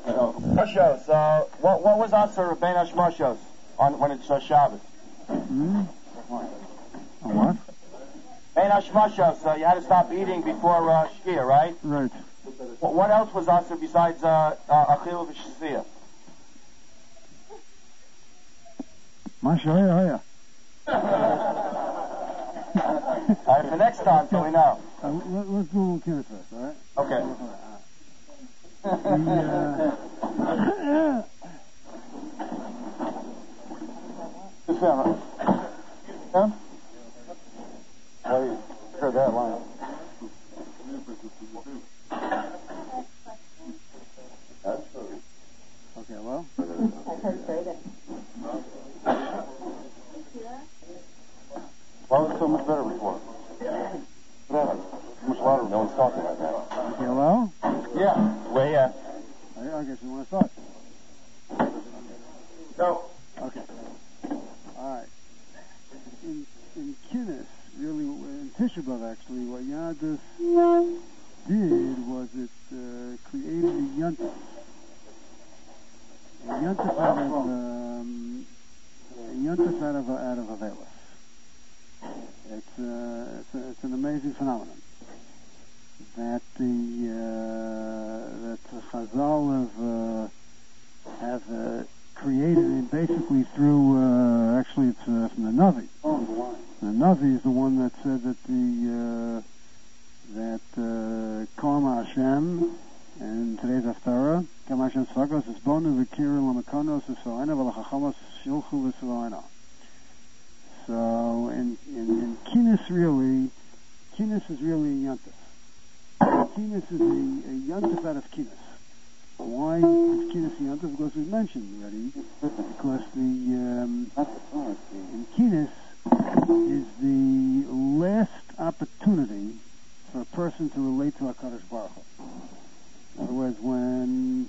Shmoshos. What was Asur Bein Hashmoshos on when it's Shabbos? What? Bein Hashmoshos. You had to stop eating before Shkia, right? Right. What else was Asur besides Achil v'Shia? Masha. All right, for next time, so we know. Let's do a little kid first, all right? Okay. Sit down, right? Down? Well, you heard that line. Okay, well. I heard it. Why was it so much better before? What happened? Much louder. No one's talking right now. Okay, well. Yeah. Well, yeah. I guess you want to start. Go. Okay. All right. In Kinnis, really, in Tisha B'Av, actually, what Yadus did was it created a Yontif. A Yontif out of Avelis. It's an amazing phenomenon that the Chazal have created, and basically through actually it's from the Navi. The Navi is the one that said that Karma Hashem and today's Haftarah Karma Hashem Svagos is Bonu v'Kiril Lamakonos v'Sva'ena v'Lachachamos Shilchu v'Sva'ena. So in Kinnis is really a Yontif. Kinnis is a Yontif out of Kinnis. Why is Kinnis a Yontif? Because we've mentioned already. Because in Kinnis is the last opportunity for a person to relate to HaKadosh Baruch Hu. In other words, when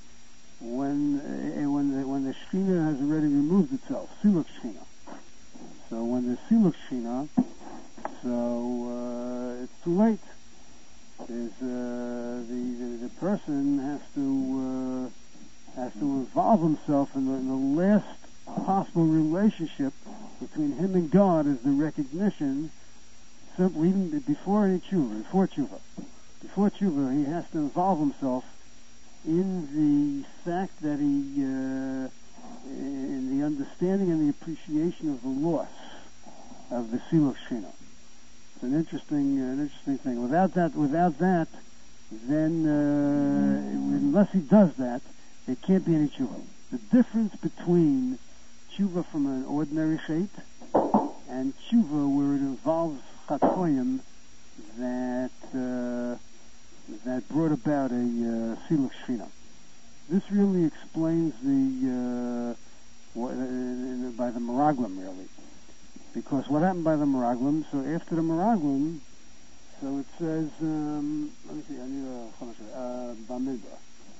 the Shekhinah has already removed itself, Siluk Shekhinah. So when there's Siluk Shekhinah, it's too late. There's the person has to involve himself in the last possible relationship between him and God is the recognition. Simply, even before any before tshuva, he has to involve himself in the fact that in the understanding and the appreciation of the loss of the Siluk Shekhinah. It's an interesting thing. Without that, then unless he does that, there can't be any tshuva. The difference between tshuva from an ordinary shape and tshuva where it involves chatoyim that brought about a Siluk Shekhinah. This really explains by the Meraglim, really. Because what happened by the Meraglim, so after the Meraglim, so it says, let me see, I need a Bamidbar.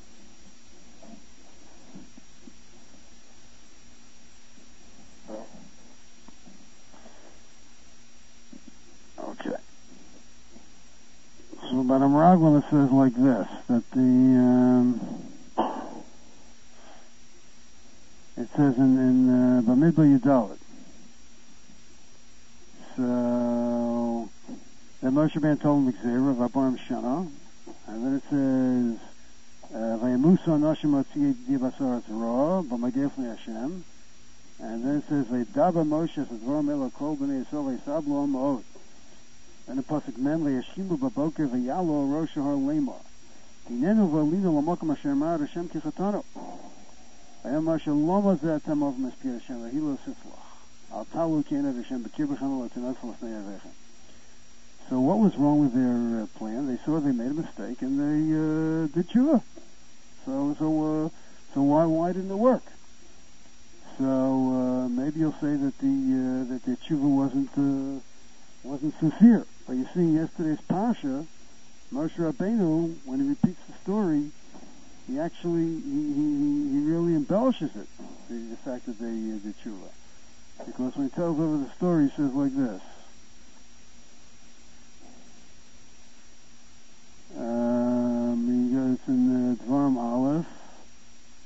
Okay. So by the Meraglim it says like this, that it says in Bamidbar Yudalit. So then Moshe Rabbeinu told him Gzeira of Abarim Shana, and then it says Vayemusa Nashim Otziyei Dibasaras Ra B'Magefli Hashem, and then it says Vayidaba Moshe Sadvarim Ela Kol B'nei Yisrael Vayisablo Ma'od. And the pasuk Men Vayashimu B'Boker Vayalo Rosh Har Lemar Hinenu V'Alinu L'Mokom Asher Mar Hashem Kichatano Vayam Moshe Loma Zeh Tamov Mespir Hashem V'Hilo Siflach. So what was wrong with their plan? They saw they made a mistake and they did tshuva. So why didn't it work? So maybe you'll say that the tshuva wasn't sincere. But you see, yesterday's parsha, Moshe Rabbeinu, when he repeats the story, he really embellishes it. The fact that they did tshuva. Because when he tells over the story, he says like this. It's in Dvarim Aleph.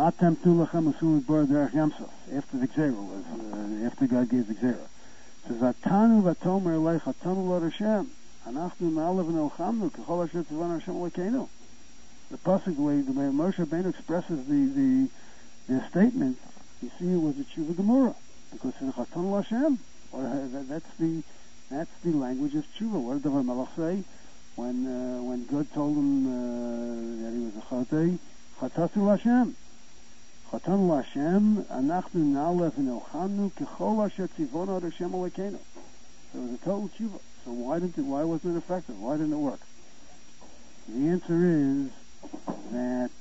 Atem tulachem usulit bar derech yamsuf. After the Gzera was, after God gave the Gzera. It says, Atanu v'tomer eleich atanu l'od Hashem. Anachnu na'alev v'nelchamnu k'chol asher tzivon Hashem Elokeinu. The pasuk, the way Moshe Rabbeinu expresses the statement, you see it was a tshuva gemura, because it's atanu l'Hashem. That's the language of tshuva. What did the Melech say when God told him that he was a chatei? Chatatu l'Hashem. Chatanu l'Hashem, anachnu na'alev v'nelchamnu k'chol asher tzivon Hashem Elokeinu. So it was a total tshuva. So why wasn't it effective? Why didn't it work? The answer is that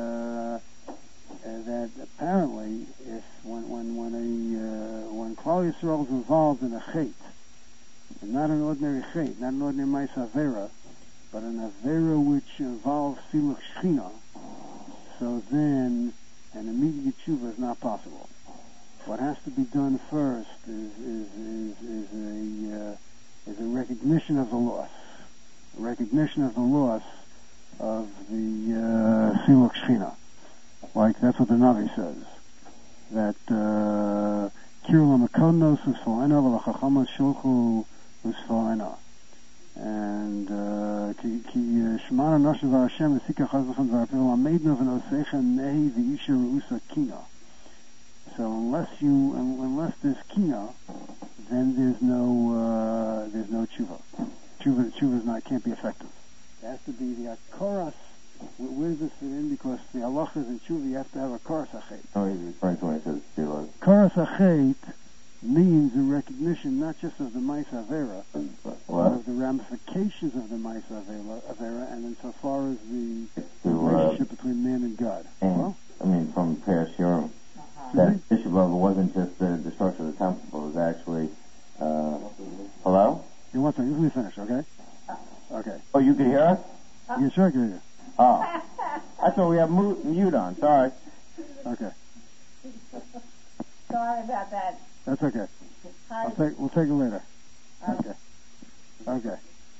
that apparently, if when Klal Yisrael is involved in a chet, and not an ordinary chet, not an ordinary ma'aseh avera, but an avera which involves siluch shechina, so then an immediate tshuva is not possible. What has to be done first is a recognition of the loss, a recognition of the loss of the siluch shechina. Like that's what the Navi says, that kirul hamakonos usfalena v'lachachamos shulchu usfalena, and ki shemana noshav Hashem v'sika chazvachan v'arpil amedno v'nosechem nehi v'isha ru'usa kina. So unless there's kina, then there's no tshuva. Tshuva can't be effective. It has to be the akoras. Where does this fit in? Because the halachas in tshuva, you have to have a koras achet. Oh, he's referring to when he says tefillah. Koras achet means a recognition not just of the ma'aseh avera, but of the ramifications of the ma'aseh avera, and insofar as the relationship between man and God. Well, I mean, from Peres Shiurim, that issue of it wasn't just the destruction of the temple; it was actually. Hello? You want to? Let me finish, okay? Okay. Oh, you can hear us? Yeah, sure, I can hear you. Oh, I thought we have mute on. Sorry. Okay. Sorry about that. That's okay. We'll take it later. Okay. Okay.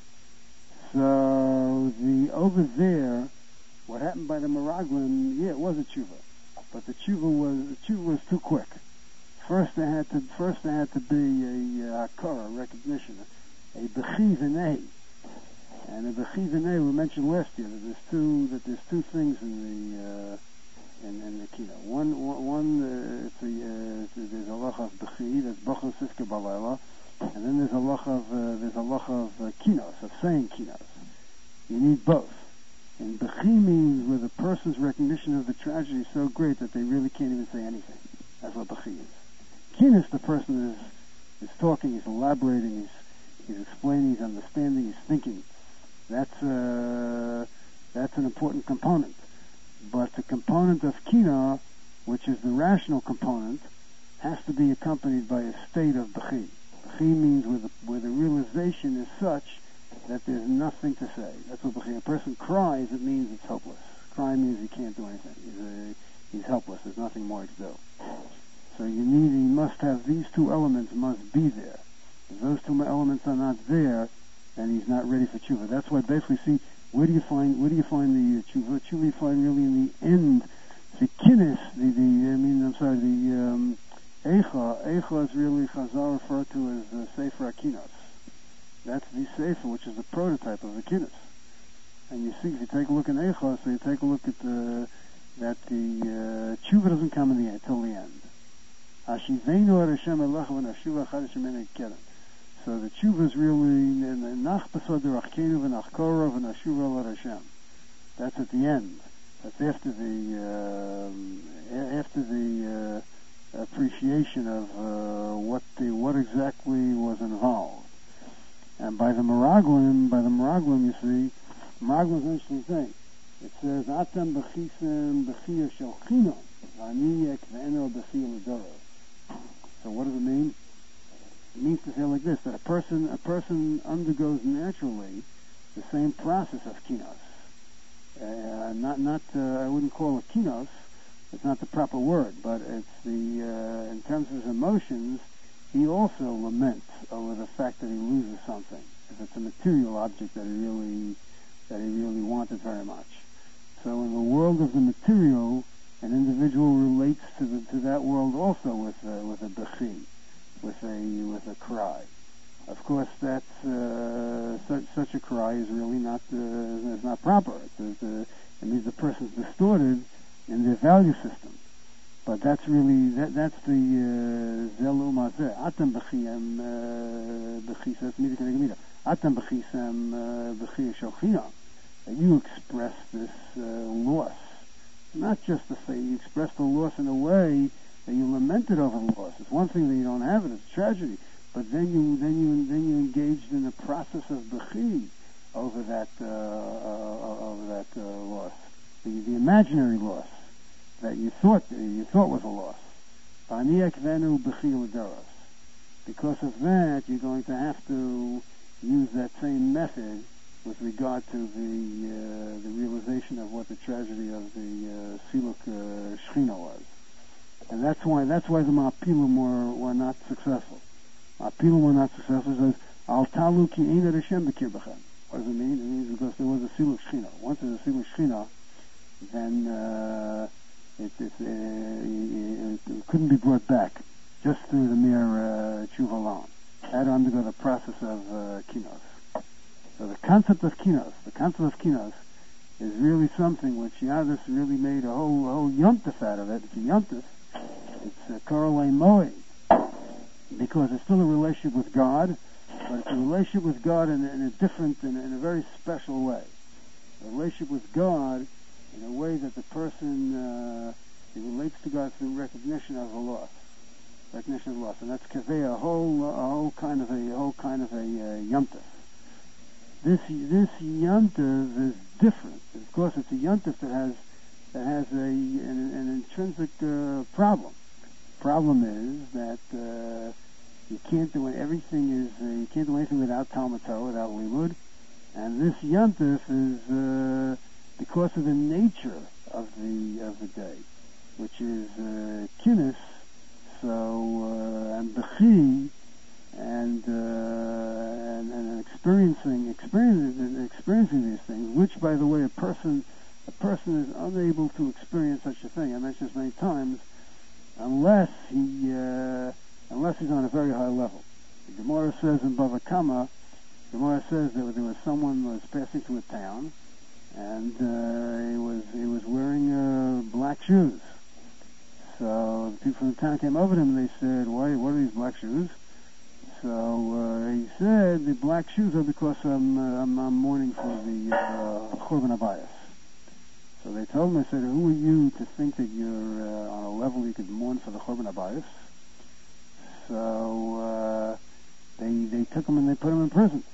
So over there, what happened by the Meraglim? Yeah, it was a tshuva, but the tshuva was too quick. First there had to be a hakara, recognition, a bechi v'nei. And in the Chizanei, we mentioned last year that there's two things in the kina. One there's a lach of bechi, that's bachos siska balayla, and then there's a lach of kinos, of saying kinos. You need both. And bechi means where the person's recognition of the tragedy is so great that they really can't even say anything. That's what bechi is. Kinos, the person is talking, he's elaborating, he's explaining, he's understanding, he's thinking. That's an important component. But the component of kina, which is the rational component, has to be accompanied by a state of bechi. Bechi means where the realization is such that there's nothing to say. That's what bechi. A person cries, it means it's hopeless. Crying means he can't do anything. He's helpless. There's nothing more to do. So he must have these two elements must be there. If those two elements are not there, and he's not ready for tshuva. That's why basically, see, where do you find the tshuva? Tshuva you find really in the end. The kinnis, the eicha is really Chazal referred to as Sefer Akinos. That's the Sefer, which is the prototype of the kinnis. And you see, if you take a look in eicha, so you take a look at that the tshuva doesn't come in the end, till the end. Hashivenu ad Hashem elecha v'nashuva achad Hashem enei kedem. So the tshuva is really nach b'sod derachkenu v'nachkora v'nashuva l'ad Hashem. That's at the end. That's after the appreciation of what exactly was involved. And by the Meraglim, you see, Meraglim is an interesting thing. It says atem b'chisem b'chiyah shel chino v'aniyek v'eno b'chiyah l'doro. So what does it mean? It means to say like this, that a person undergoes naturally the same process of kinos. I wouldn't call it kinos. It's not the proper word, but it's in terms of his emotions, he also laments over the fact that he loses something. If it's a material object that he really wanted very much. So in the world of the material, an individual relates to that world also with a bechi, with a cry. Of course, that's such a cry is really not is not proper. It means the person's distorted in their value system. But that's really that's the zelu mazeh. Atam bechiyam bechi says mida keneged mida. Atam bechisam bechi shochina. You express this loss, not just to say you express the loss in a way that you lamented over the loss. It's one thing that you don't have it; it's a tragedy. But then you engaged in a process of bechi over that loss, the imaginary loss that you thought was a loss. Because of that, you're going to have to use that same method with regard to the realization of what the tragedy of the Siluk Shechina was, and that's why the Ma'apilim were not successful. Ma'apilim were not successful. It says Al Talu Ki Ein Hashem B'Kir B'Chem. What does it mean? It means because there was a Siluk Shechina. Once there's a Siluk Shechina, then it couldn't be brought back just through the mere tshuva alone. It had to undergo the process of kinos. So the concept of kinos is really something which Yadis really made a whole yontif out of it. It's a yontif. It's a korolei moed, because it's still a relationship with God, but it's a relationship with God in a very special way. A relationship with God in a way that the person he relates to God through recognition of a loss, and that's kaveh, a whole kind of a yontif. This yontif is different. Of course, it's a yontif that has an intrinsic problem. Problem is that you can't do anything without Talmud Torah, without limud, and this yontif is because of the nature of the day, which is kinnis, and bechi, and experiencing these things, which, by the way, a person is unable to experience such a thing. I mentioned this many times, unless he's on a very high level. The Gemara says in Bava Kama, that there was someone who was passing through a town, and he was wearing black shoes. So the people from the town came over to him and they said, "Why? What are these black shoes?" So he said, "The black shoes are because I'm mourning for the Churban Abayis." So they told him, they said, "Who are you to think that you're on a level you could mourn for the Churban Abayis?" So they took him and they put him in prison.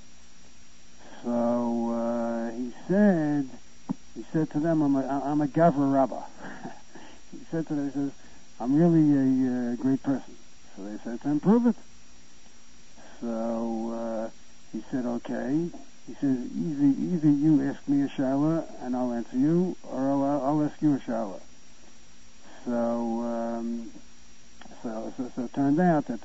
So he said to them, I'm a Gavra Rabbah. He said to them, he says, "I'm really a great person." So they said to him, "Prove it." So he said, "Okay." He says, either you ask me a shaila and I'll answer you, or I'll ask you a shaila. So it turned out that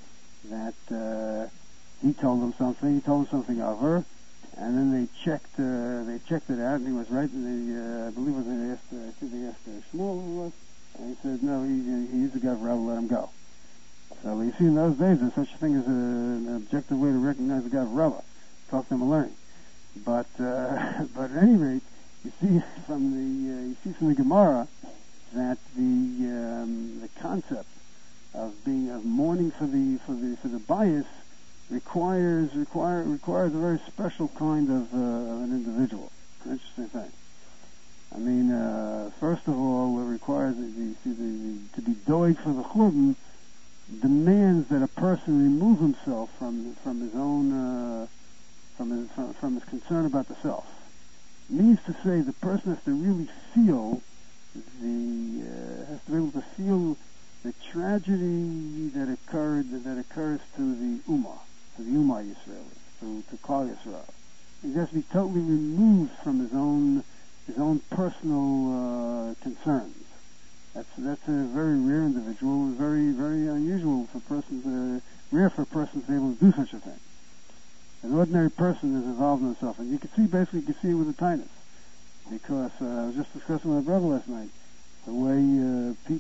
he told them something of her, and then they checked it out, and he was right. And I believe they asked Shmuel, and he said, "No, he's the guy for Rabbi, let him go." So you see, in those days, there's such a thing as an objective way to recognize the guy for Rabbi. Talk to him and learn. But at any rate, you see from the Gemara that the concept of mourning for the bias requires a very special kind of an individual. Interesting thing. I mean, first of all, it requires to be doig for the churban demands that a person remove himself from his own from his concern about the self. It means to say the person has to really feel has to be able to feel the tragedy that occurs to the Ummah, Yisrael, to Klal Yisrael. He has to be totally removed from his own personal concerns. That's a very rare individual, very very unusual for rare for a person to be able to do such a thing. An ordinary person is involved in himself, and you can see it with the tinus, because I was just discussing with my brother last night the way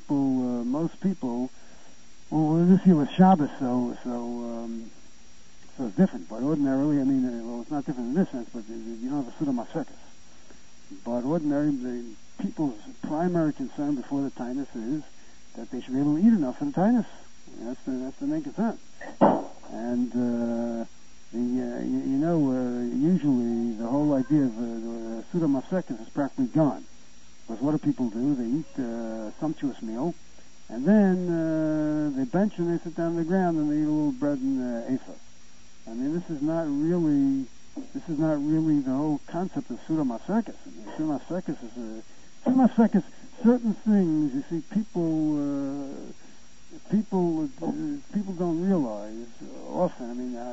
most people, well, this year was Shabbos, so it's different. But ordinarily, I mean, well, it's not different in this sense, but you don't have a Suda Masekes. But ordinarily, the people's primary concern before the Tainus is that they should be able to eat enough for the Tainus. That's the main concern. And usually the whole idea of the Suda Masekes is practically gone. Because what do people do? They eat a sumptuous meal, and then they bench and they sit down on the ground and they eat a little bread and ephah. I mean, this is not really the whole concept of Suda Masekes. I mean, Suda Masekes, certain things, you see, people don't realize often. I mean,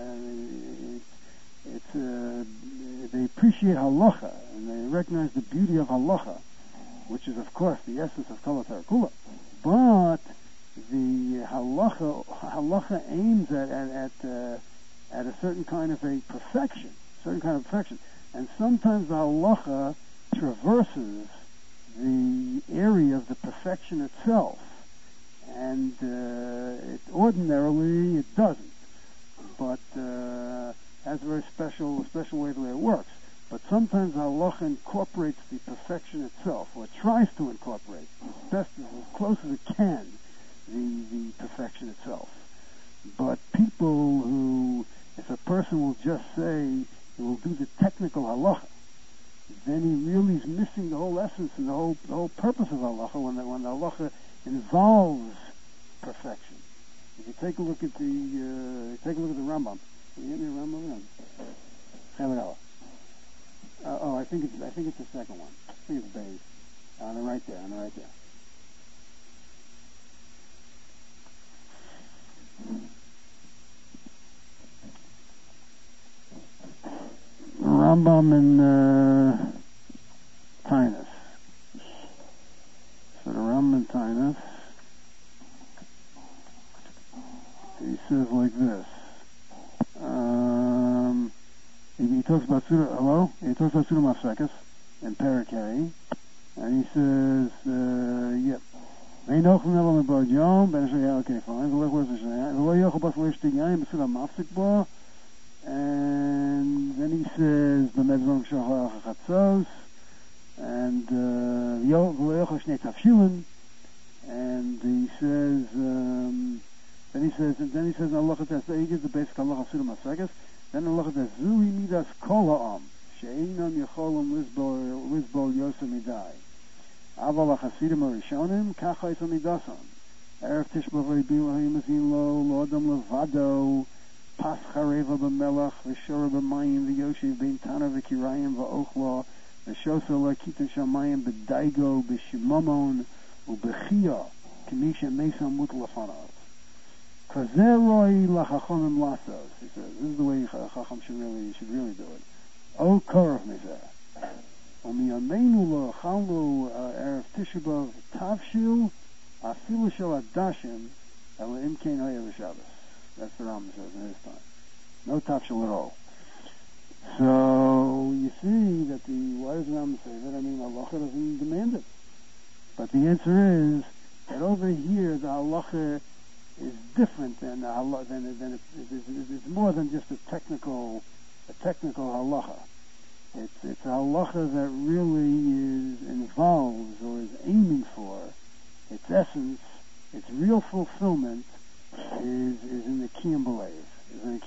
they appreciate halacha and they recognize the beauty of halacha, which is, of course, the essence of Kol HaTorah. But the halacha aims at a certain kind of a perfection, and sometimes the halacha traverses the area of the perfection itself, and ordinarily it doesn't, but has a very special way the way it works. But sometimes halacha incorporates the perfection itself, or tries to incorporate, as close as it can, the perfection itself. But people who, if a person will just say he will do the technical halacha, then he really is missing the whole essence and the whole purpose of halacha when the halacha involves perfection. If you take a look at the Rambam, can you get me a Rambam? I think it's the second one. I think it's Beis. On the right there. Rambam and Tainus. So the Rambam and Tainus, he says like this. He talks about Suda Masekes in Perek Hey, and he says, yep. Okay, fine. And then he says, and then he says, Allah he gives the basic Allah Suda Masekes. Then Allah says, Zui midas kol ha'am, she'einam yecholim lizbol yosem midai. Aval ha'chasidim ha'rishonim, kacha yisam midasan. Erev tishba v'ribiu ha'yimazin lo, lo adam levado, pas chareva b'melach, v'shora b'mayim, v'yoshiv b'in tana v'kirayim v'ochla, v'shosa l'akita shamayim b'daigo, b'shimamon, u'b'chia, k'misha mesam mut lefanav. He says, this is the way Chacham should really do it. O Korov Mizeh. U'miyameinu lo chalnu erev Tisha B'Av tavshil afilu shel adashim ela imkein haya v'Shabbos. That's the Rambam says in his time. No tavshil at all. So you see that why does the Rambam say that? I mean, halacha doesn't demand it. But the answer is that over here the halacha is different than it's more than just a technical halacha. It's a halacha that really involves or is aiming for its essence, its real fulfillment is in the Kiyum B'Leiv. The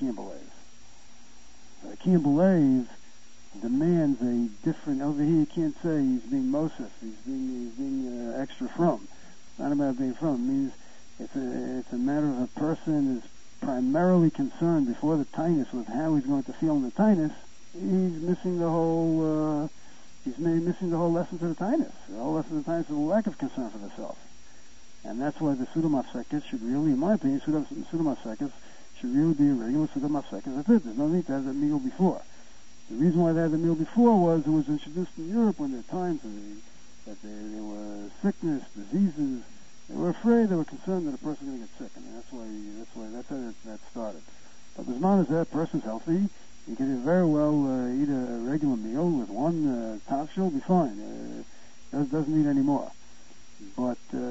Kiyum B'Leiv demands a different. Over here, you can't say he's being Mosef. He's being extra from. It's not about being from. It means it's a matter of a person is primarily concerned before the Tainus with how he's going to feel in the Tainus. He's missing the whole. He's missing the whole lesson of the Tainus. The whole lesson of the Tainus is a lack of concern for the self, and that's why the Suda Masekes should really, in my opinion, Suda Masekes should really be a regular Suda Masekes. That's it. There's no need to have that meal before. The reason why they had the meal before was it was introduced in Europe when there were times that there were sickness, diseases. They were afraid, they were concerned that a person was going to get sick, and that's how that started. But as long as that person's healthy, he can very well eat a regular meal with one tafshil, be fine. Doesn't need any more. But you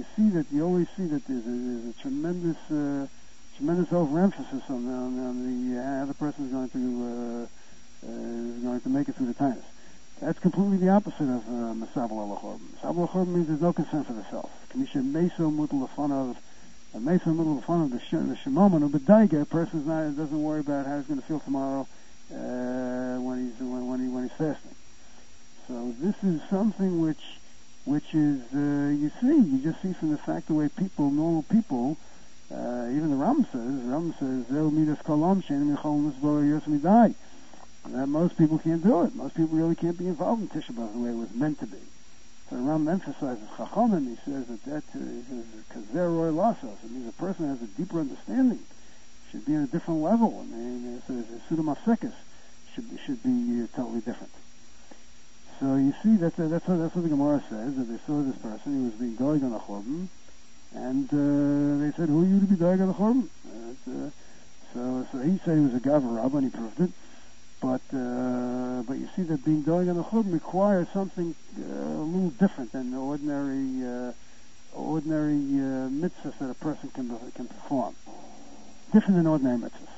you always see that there's a tremendous overemphasis on the how the person is going to make it through the tinus. That's completely the opposite of Masabel al-Chorban. Masabel al-Chorban means there's no concern for the self. Kamisha Meso Mutal Fun of the Shemomon of the Daiga, a person doesn't worry about how he's going to feel tomorrow when he's fasting. So this is something which is you just see from the fact the way normal people, even the Ram says they'll meet us kolam shein michol misbor yosmi die. That most people can't do it. Most people really can't be involved in Tisha B'Av the way it was meant to be. So Ram emphasizes Chachamim. He says that kazer roy lasos. It means a person has a deeper understanding, should be on a different level. I mean, the Sudam Afsekis should be totally different. So you see that's what the Gemara says, that they saw this person, he was being doig on a chorban, and they said, who are you to be doig on a chorban? So he said he was a Gavar Rabbah, and he proved it. But you see that being doig on a chorban requires something a little different than the ordinary mitzvahs that a person can perform. Different than ordinary mitzvahs.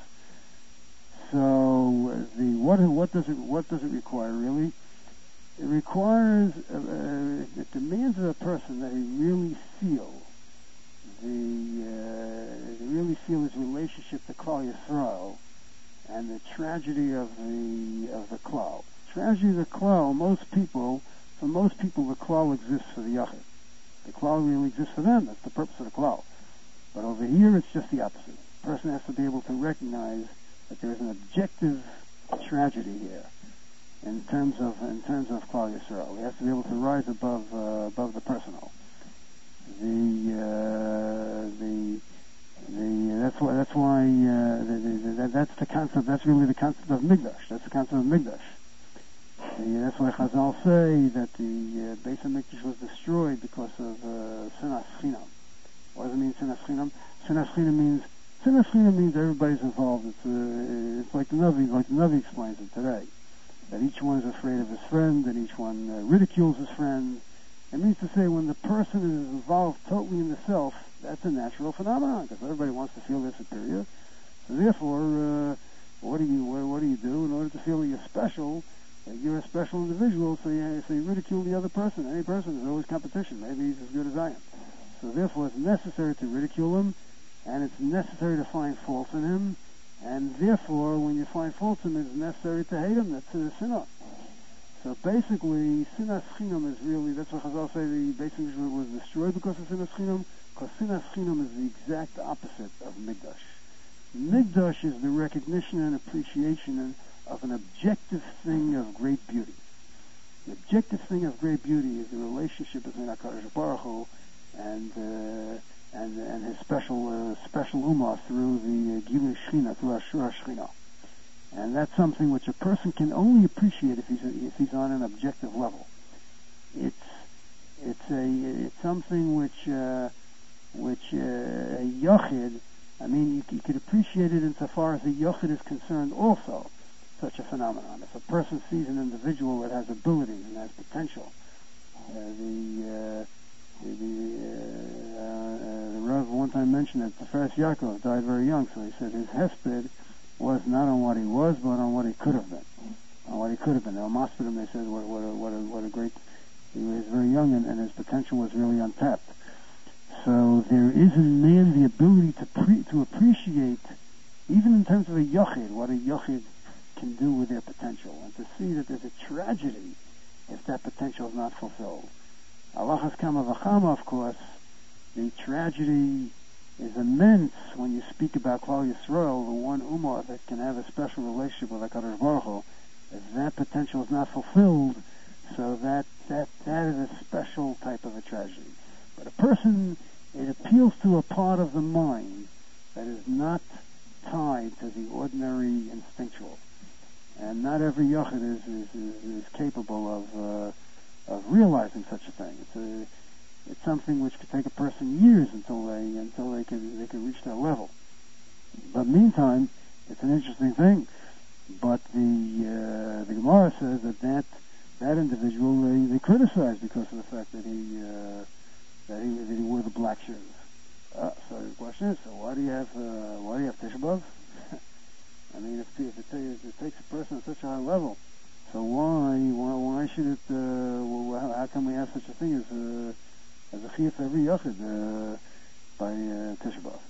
So what does it require really? It requires, it demands of a person that he really feel his relationship to Klal Yisrael and the tragedy of the Klal. Tragedy of the Klal, for most people the Klal exists for the Yachid. The Klal really exists for them. That's the purpose of the Klal. But over here it's just the opposite. The person has to be able to recognize that there is an objective tragedy here. In terms of Klal Yisrael, he has to be able to rise above the personal. That's the concept. That's really the concept of Migdash. That's the concept of Migdash. That's why Chazal say that the Beis HaMikdash was destroyed because of Sinas Chinam. What does it mean, Sinas Chinam? Sinas Chinam means everybody's involved. It's like the Navi explains it today. That each one is afraid of his friend, that each one ridicules his friend. It means to say when the person is involved totally in the self, that's a natural phenomenon, because everybody wants to feel they're superior. So therefore, what do you do in order to feel that you're special, that you're a special individual? So you ridicule the other person. Any person, there's always competition. Maybe he's as good as I am. So therefore, it's necessary to ridicule him, and it's necessary to find faults in him. And therefore, when you find faults in him, it's necessary to hate him. That's a sinah. So basically, sinas chinam is really, that's what Chazal say, the basic was destroyed because of sinas chinam, because sinas chinam is the exact opposite of Migdash. Migdash is the recognition and appreciation of an objective thing of great beauty. The objective thing of great beauty is the relationship between HaKadosh Baruch Hu and his special Ummah through the Gilui Shechina, through Ashura Shechina. And that's something which a person can only appreciate if he's on an objective level. It's something which a Yochid, I mean, you could appreciate it insofar as the Yochid is concerned also, such a phenomenon. If a person sees an individual that has abilities and has potential, the Rav one time mentioned that the Tiferes Yaakov died very young, so he said his hesped was not on what he was, but on what he could have been. On what he could have been. Now, Maspedim, they said, what a great, he was very young and his potential was really untapped. So there is in man the ability to appreciate, even in terms of a yochid, what a yochid can do with their potential, and to see that there's a tragedy if that potential is not fulfilled. Alachas kama v'chama, of course, the tragedy is immense when you speak about Klal Yisrael, the one Ummah that can have a special relationship with HaKadosh Baruch Hu. If that potential is not fulfilled, so that is a special type of a tragedy. But a person, it appeals to a part of the mind that is not tied to the ordinary instinctual. And not every Yochid is capable of realizing such a thing. It's something which could take a person years until they can reach that level. But meantime, it's an interesting thing. But the Gemara says that individual they criticize because of the fact that he wore the black lectures. So the question is, so why do you have Tisha B'Av? I mean, if it takes a person at such a high level, so why should it? How can we have such a thing as a chiyuv every yachid by Tisha B'Av?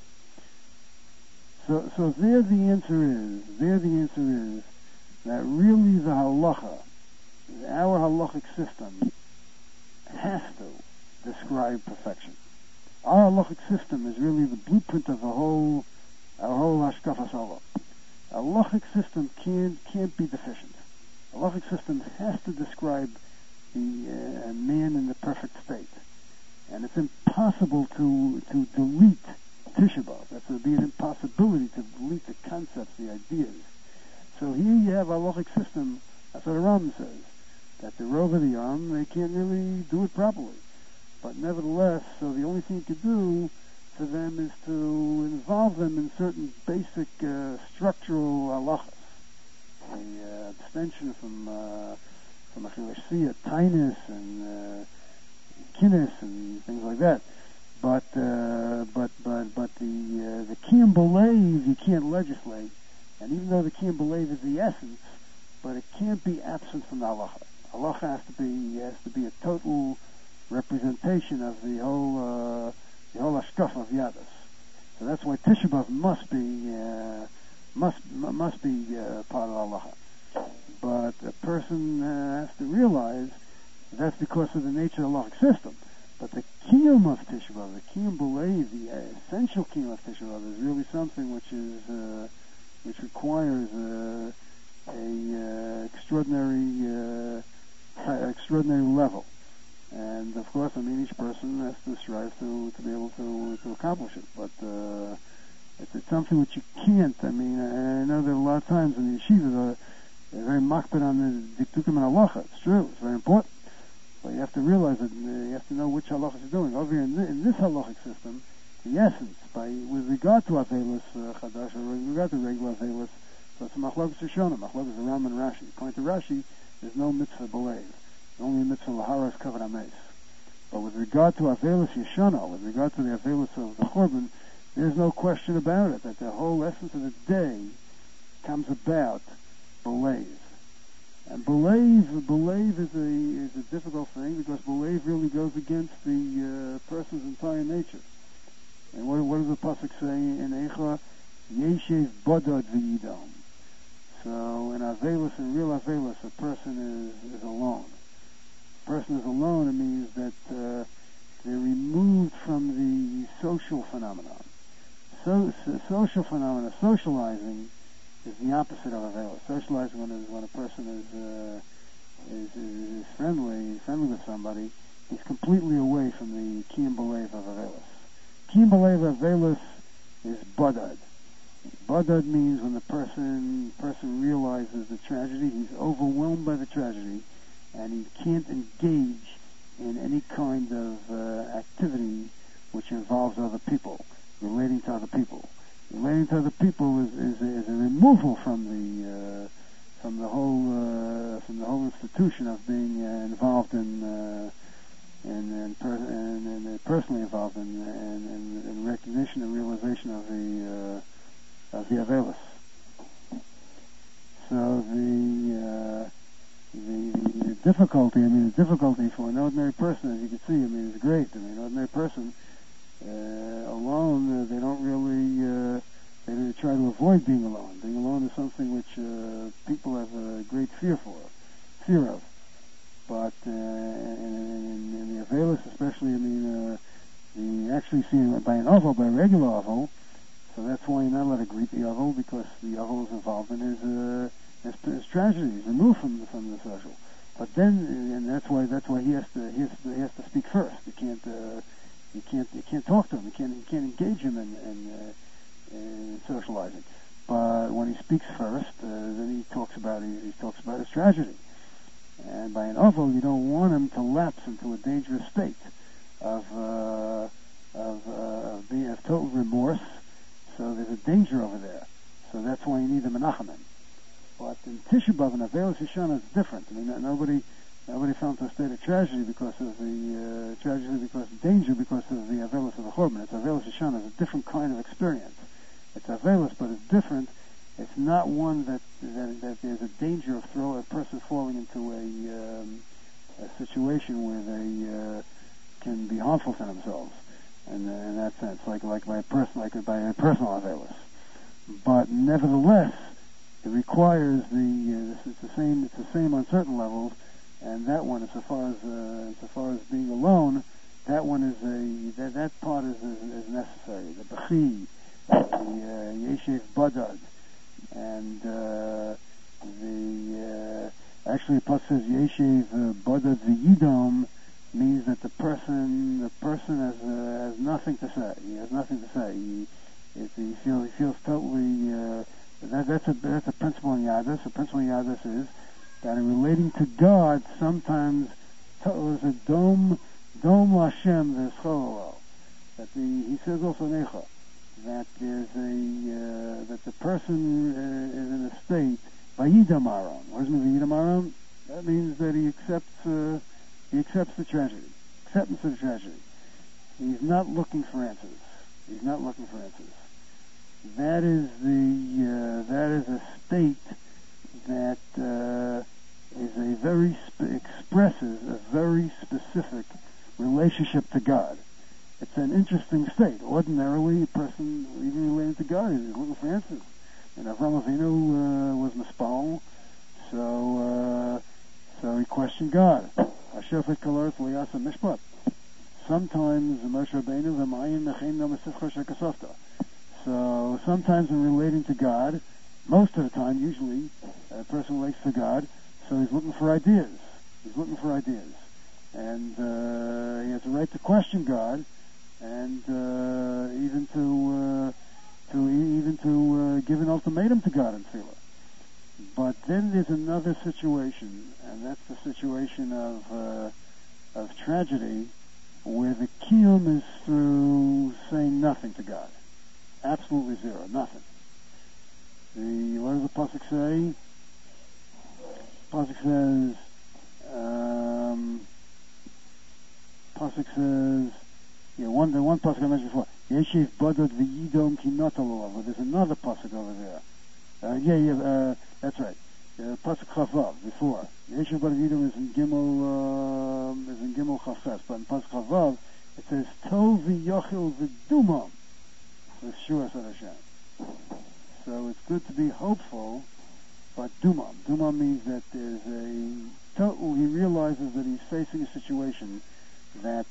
So there the answer is that really the halacha, our halachic system, has to describe perfection. Our halachic system is really the blueprint of our whole hashkafas olam. Our halachic system can't be deficient. Our halachic system has to describe the man in the perfect state, and it's impossible to delete Tisha B'Av. That would be an impossibility to delete the concepts, the ideas. So here you have a halachic system. That's what the Rambam says, that the Rov of the Yom, they can't really do it properly. But nevertheless, so the only thing you could do for them is to involve them in certain basic structural halachas. The abstention from achilles, tinus, and kinnis, and things like that. But the kiyum b'leiv you can't legislate, and even though the kiyum b'leiv is the essence, but it can't be absent from the halacha. Halacha has to be a total representation of the whole hashkaf of Yadus. So that's why Tisha B'Av must be part of halacha. But a person has to realize that's because of the nature of the halachic system. But the kiyum of Tisha B'Av, the kiyum b'leiv, the essential kiyum of Tisha B'Av, is really something which requires a extraordinary level. And of course, I mean, each person has to strive to be able to accomplish it. But it's something which you can't. I mean, I know that a lot of times in the yeshiva they're very makbid on the diktukim and halacha. It's true. It's very important. But you have to realize that you have to know which halacha you're doing. Over here in this halachic system, the essence, with regard to Avelis Chadash, or with regard to regular Avelis, so it's a Machlokes Rishonim, Machlokes Ram and Rashi. According to Rashi, there's no mitzvah b'leiv. Only a mitzvah laharas kavod hameis. But with regard to Avelis Yeshana, with regard to the Avelis of the Churban, there's no question about it, that the whole essence of the day comes about b'leiv. And believe is a difficult thing, because believe really goes against the person's entire nature. And what does the pasuk say in Eicha? Yeshev bodod v'yidom. So in Avelis, in real Avelis, a person is alone. A person is alone. It means that they're removed from the social phenomenon. Social phenomena, socializing, is the opposite of Avelis. Socializing when a person is friendly with somebody, he's completely away from the kiyum b'leiv of Avelis. Kiyum b'leiv of Avelis is badad. Badad means when the person realizes the tragedy, he's overwhelmed by the tragedy, and he can't engage in any kind of activity which involves other people, relating to other people. Relating to other people is a removal from the whole institution of being involved in personally involved in recognition and realization of the Avelis. So the difficulty for an ordinary person, as you can see, I mean, is great. I mean, an ordinary person alone, they don't really they try to avoid being alone. Being alone is something which people have a great fear of. But in the Avelis, especially, I mean, you actually see by an oval, by a regular oval. So that's why you're not allowed to greet the oval, because the oval is involved in his tragedy. He's removed from the social. But then, and that's why he has to speak first. You can't talk to him. You can't engage him in socializing. But when he speaks first, then he talks about his tragedy. And by an oval, you don't want him to lapse into a dangerous state of total remorse. So there's a danger over there. So that's why you need the menachamim. But in Tisha B'Av and Avelis Yeshana, it's different. I mean, nobody Everybody fell into a state of tragedy because of the danger because of the Avelis of the Chorban. It's Avelis Hashanah. It's a different kind of experience. It's Avelis, but it's different. It's not one that there's a danger of a person falling into a situation where they can be harmful to themselves. And in that sense, like by a personal Avelis. But nevertheless, it requires it's the same on certain levels. And that one, as far as being alone, that one is that part is necessary. The Bechi, the Yeshiv Badad, and actually the pasuk says Yeshiv Badad V'Yidom means that the person has nothing to say. He has nothing to say. He feels totally. That's a principle in Yadus. A principle in Yadus is that in relating to God, sometimes there's a dom Lashem, there's chololo. He says also Necha, that there's that the person is in a state Vayidam Aron. What does it mean Vayidam Aron? That means that he accepts the tragedy, acceptance of the tragedy. He's not looking for answers. That is a state that expresses a very specific relationship to God. It's an interesting state. Ordinarily, a person, even related to God, is looking for answers. And Avraham Avinu was mispal, so he questioned God. Hashofet kol liyasa mishpat. Sometimes Moshe Rabbeinu v'mayim mechem no mesifcha shekasofta. So sometimes in relating to God, most of the time, usually, a person relates to God, so he's looking for ideas. And he has a right to question God, and even to give an ultimatum to God in Tefillah. But then there's another situation, and that's the situation of tragedy, where the kiyum is through saying nothing to God. Absolutely zero, nothing. What does the pasuk say? Pasuk says, the one pasuk I mentioned before, Yeshiv Badad V'Yidom Kinotalo, but there's another pasuk over there. That's right. Pasuk Chavav before. Yeshiv Badad V'Yidom is in Gimel Chafes, but in pasuk Chavav it says Tov V'Yochil V'Dumam. With Shua Sad Hashem. So it's good to be hopeful, but Dumam. Dumam means that there's he realizes that he's facing a situation that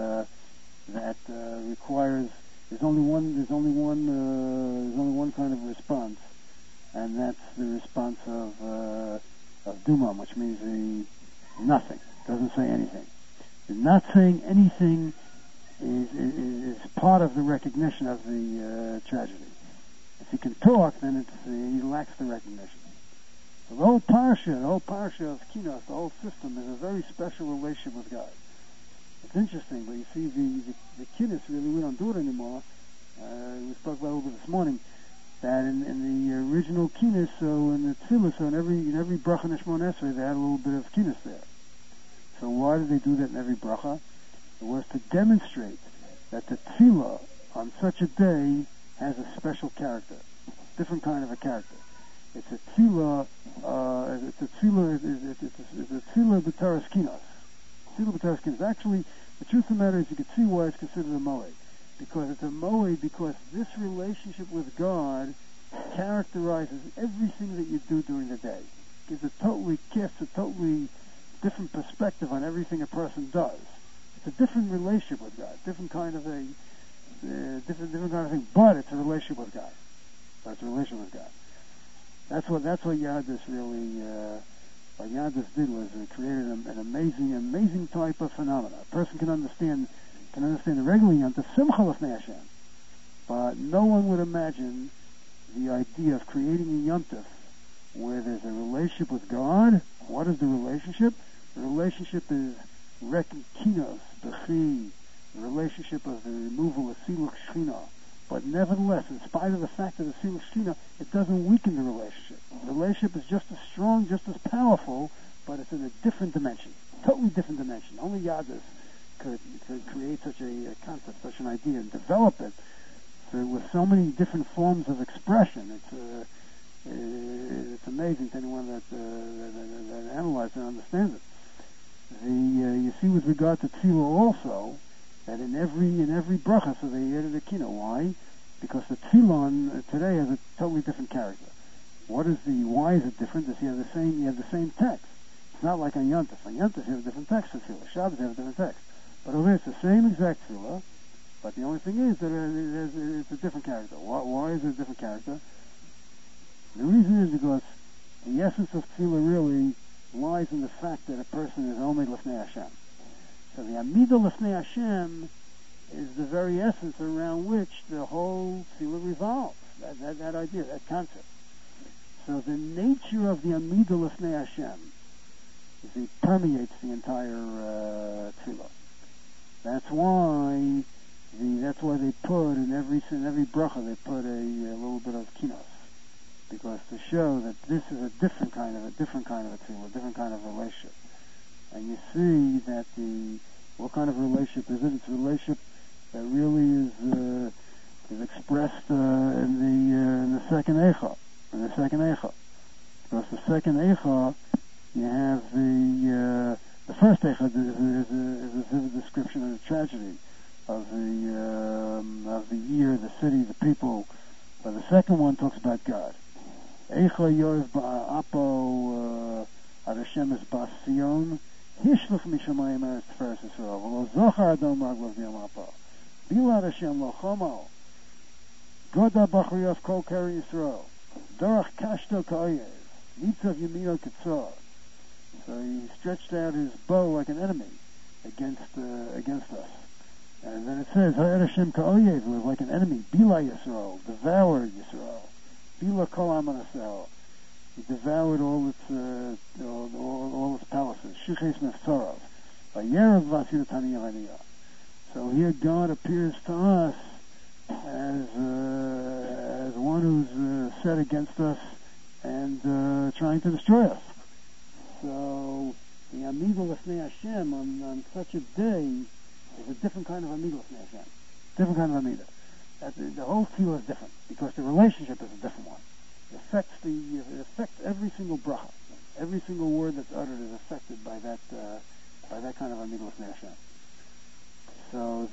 requires, there's only one kind of response, and that's the response of Dumam, which means nothing. Doesn't say anything. Not saying anything is part of the recognition of the tragedy. If he can talk, then he lacks the recognition. So the whole parsha of Kinos, the whole system, is a very special relationship with God. It's interesting, but you see the Kinos, really, we don't do it anymore. We spoke about it a little bit this morning, that in the original Kinos, so in the Tefillah, so in every bracha Neshmon Esrei, they had a little bit of Kinos there. So why did they do that in every bracha? It was to demonstrate that the Tefillah on such a day has a special character, different kind of a character. It's a Tefillah, it's a Tefillah b'taras kinos. Tefillah b'taras kinos. Actually, the truth of the matter is you can see why it's considered a moed. Because it's a moed because this relationship with God characterizes everything that you do during the day. Casts a totally different perspective on everything a person does. It's a different relationship with God, different kind of thing, but it's a relationship with God. That's what Yadus really, what Yadus did was it created an amazing type of phenomena. A person can understand the regular Yontif, Simcha L'fnei Hashem, but no one would imagine the idea of creating a Yontif where there's a relationship with God. What is the relationship? The relationship is Kinos, Bechi, the relationship of the removal of Siluch Shechina. But nevertheless, in spite of the fact that the Siluch Shechina, it doesn't weaken the relationship. The relationship is just as strong, just as powerful, but it's in a different dimension. totally different dimension. Only Yadus could create such a concept, such an idea, and develop it with so many different forms of expression. It's amazing to anyone that analyzes and understands it. You see, with regard to tefillah also, that in every bracha, so they added a kina. Why? Because the tefillon today has a totally different character. Why is it different? Is you have the same text. It's not like on Yontif. On Yontif you have a different text for tefillah. Shabbos you have a different text. But over here it's the same exact tefillah, but the only thing is that it's a different character. Why is it a different character? The reason is because the essence of tefillah really lies in the fact that a person is only Lefnei Hashem. So the Amidah Lefnei Hashem is the very essence around which the whole tefillah revolves. That idea, that concept. So the nature of the Amidah Lefnei Hashem is it permeates the entire tefillah. That's why they put in every bracha they put a little bit of kinos, because to show that this is a different kind of a tefillah, a different kind of relationship. And you see that what kind of relationship is it? It's a relationship that really is expressed in the second eicha. In the second eicha, because the second eicha, you have the first eicha is a vivid description of the tragedy of the year, the city, the people. But the second one talks about God. Eicha Yorev Ba'apo Ad Hashem es Bas Sion Hishlach Mishamayim Eretz Tiferes Yisrael V'lo Zochar Adon Raglav B'Yom Hapa Bilad Hashem Lo Chomo Goda Bachriyov Kol Keri Yisrael Dorach Kashto Ka'oyev Nitzav Yemino Ketzor. So he stretched out his bow like an enemy against us. And then it says, Ha'er Hashem Ka'oyev, was like an enemy. Bila Yisrael, devoured Yisrael. Bila Kol Amanasel. He devoured all its palaces. Shiches Neftzorov. Vayerav Vasil Tani Yavaniya. So here God appears to us as one who's set against us and trying to destroy us. So the Amidah Lefnei Hashem on such a day is a different kind of Amidah Lefnei Hashem. Different kind of Amidah. The whole feel is different because the relationship is a different one. It affects every single bracha. Every single word that's uttered is affected by that kind of Amidah Lefnei Hashem. So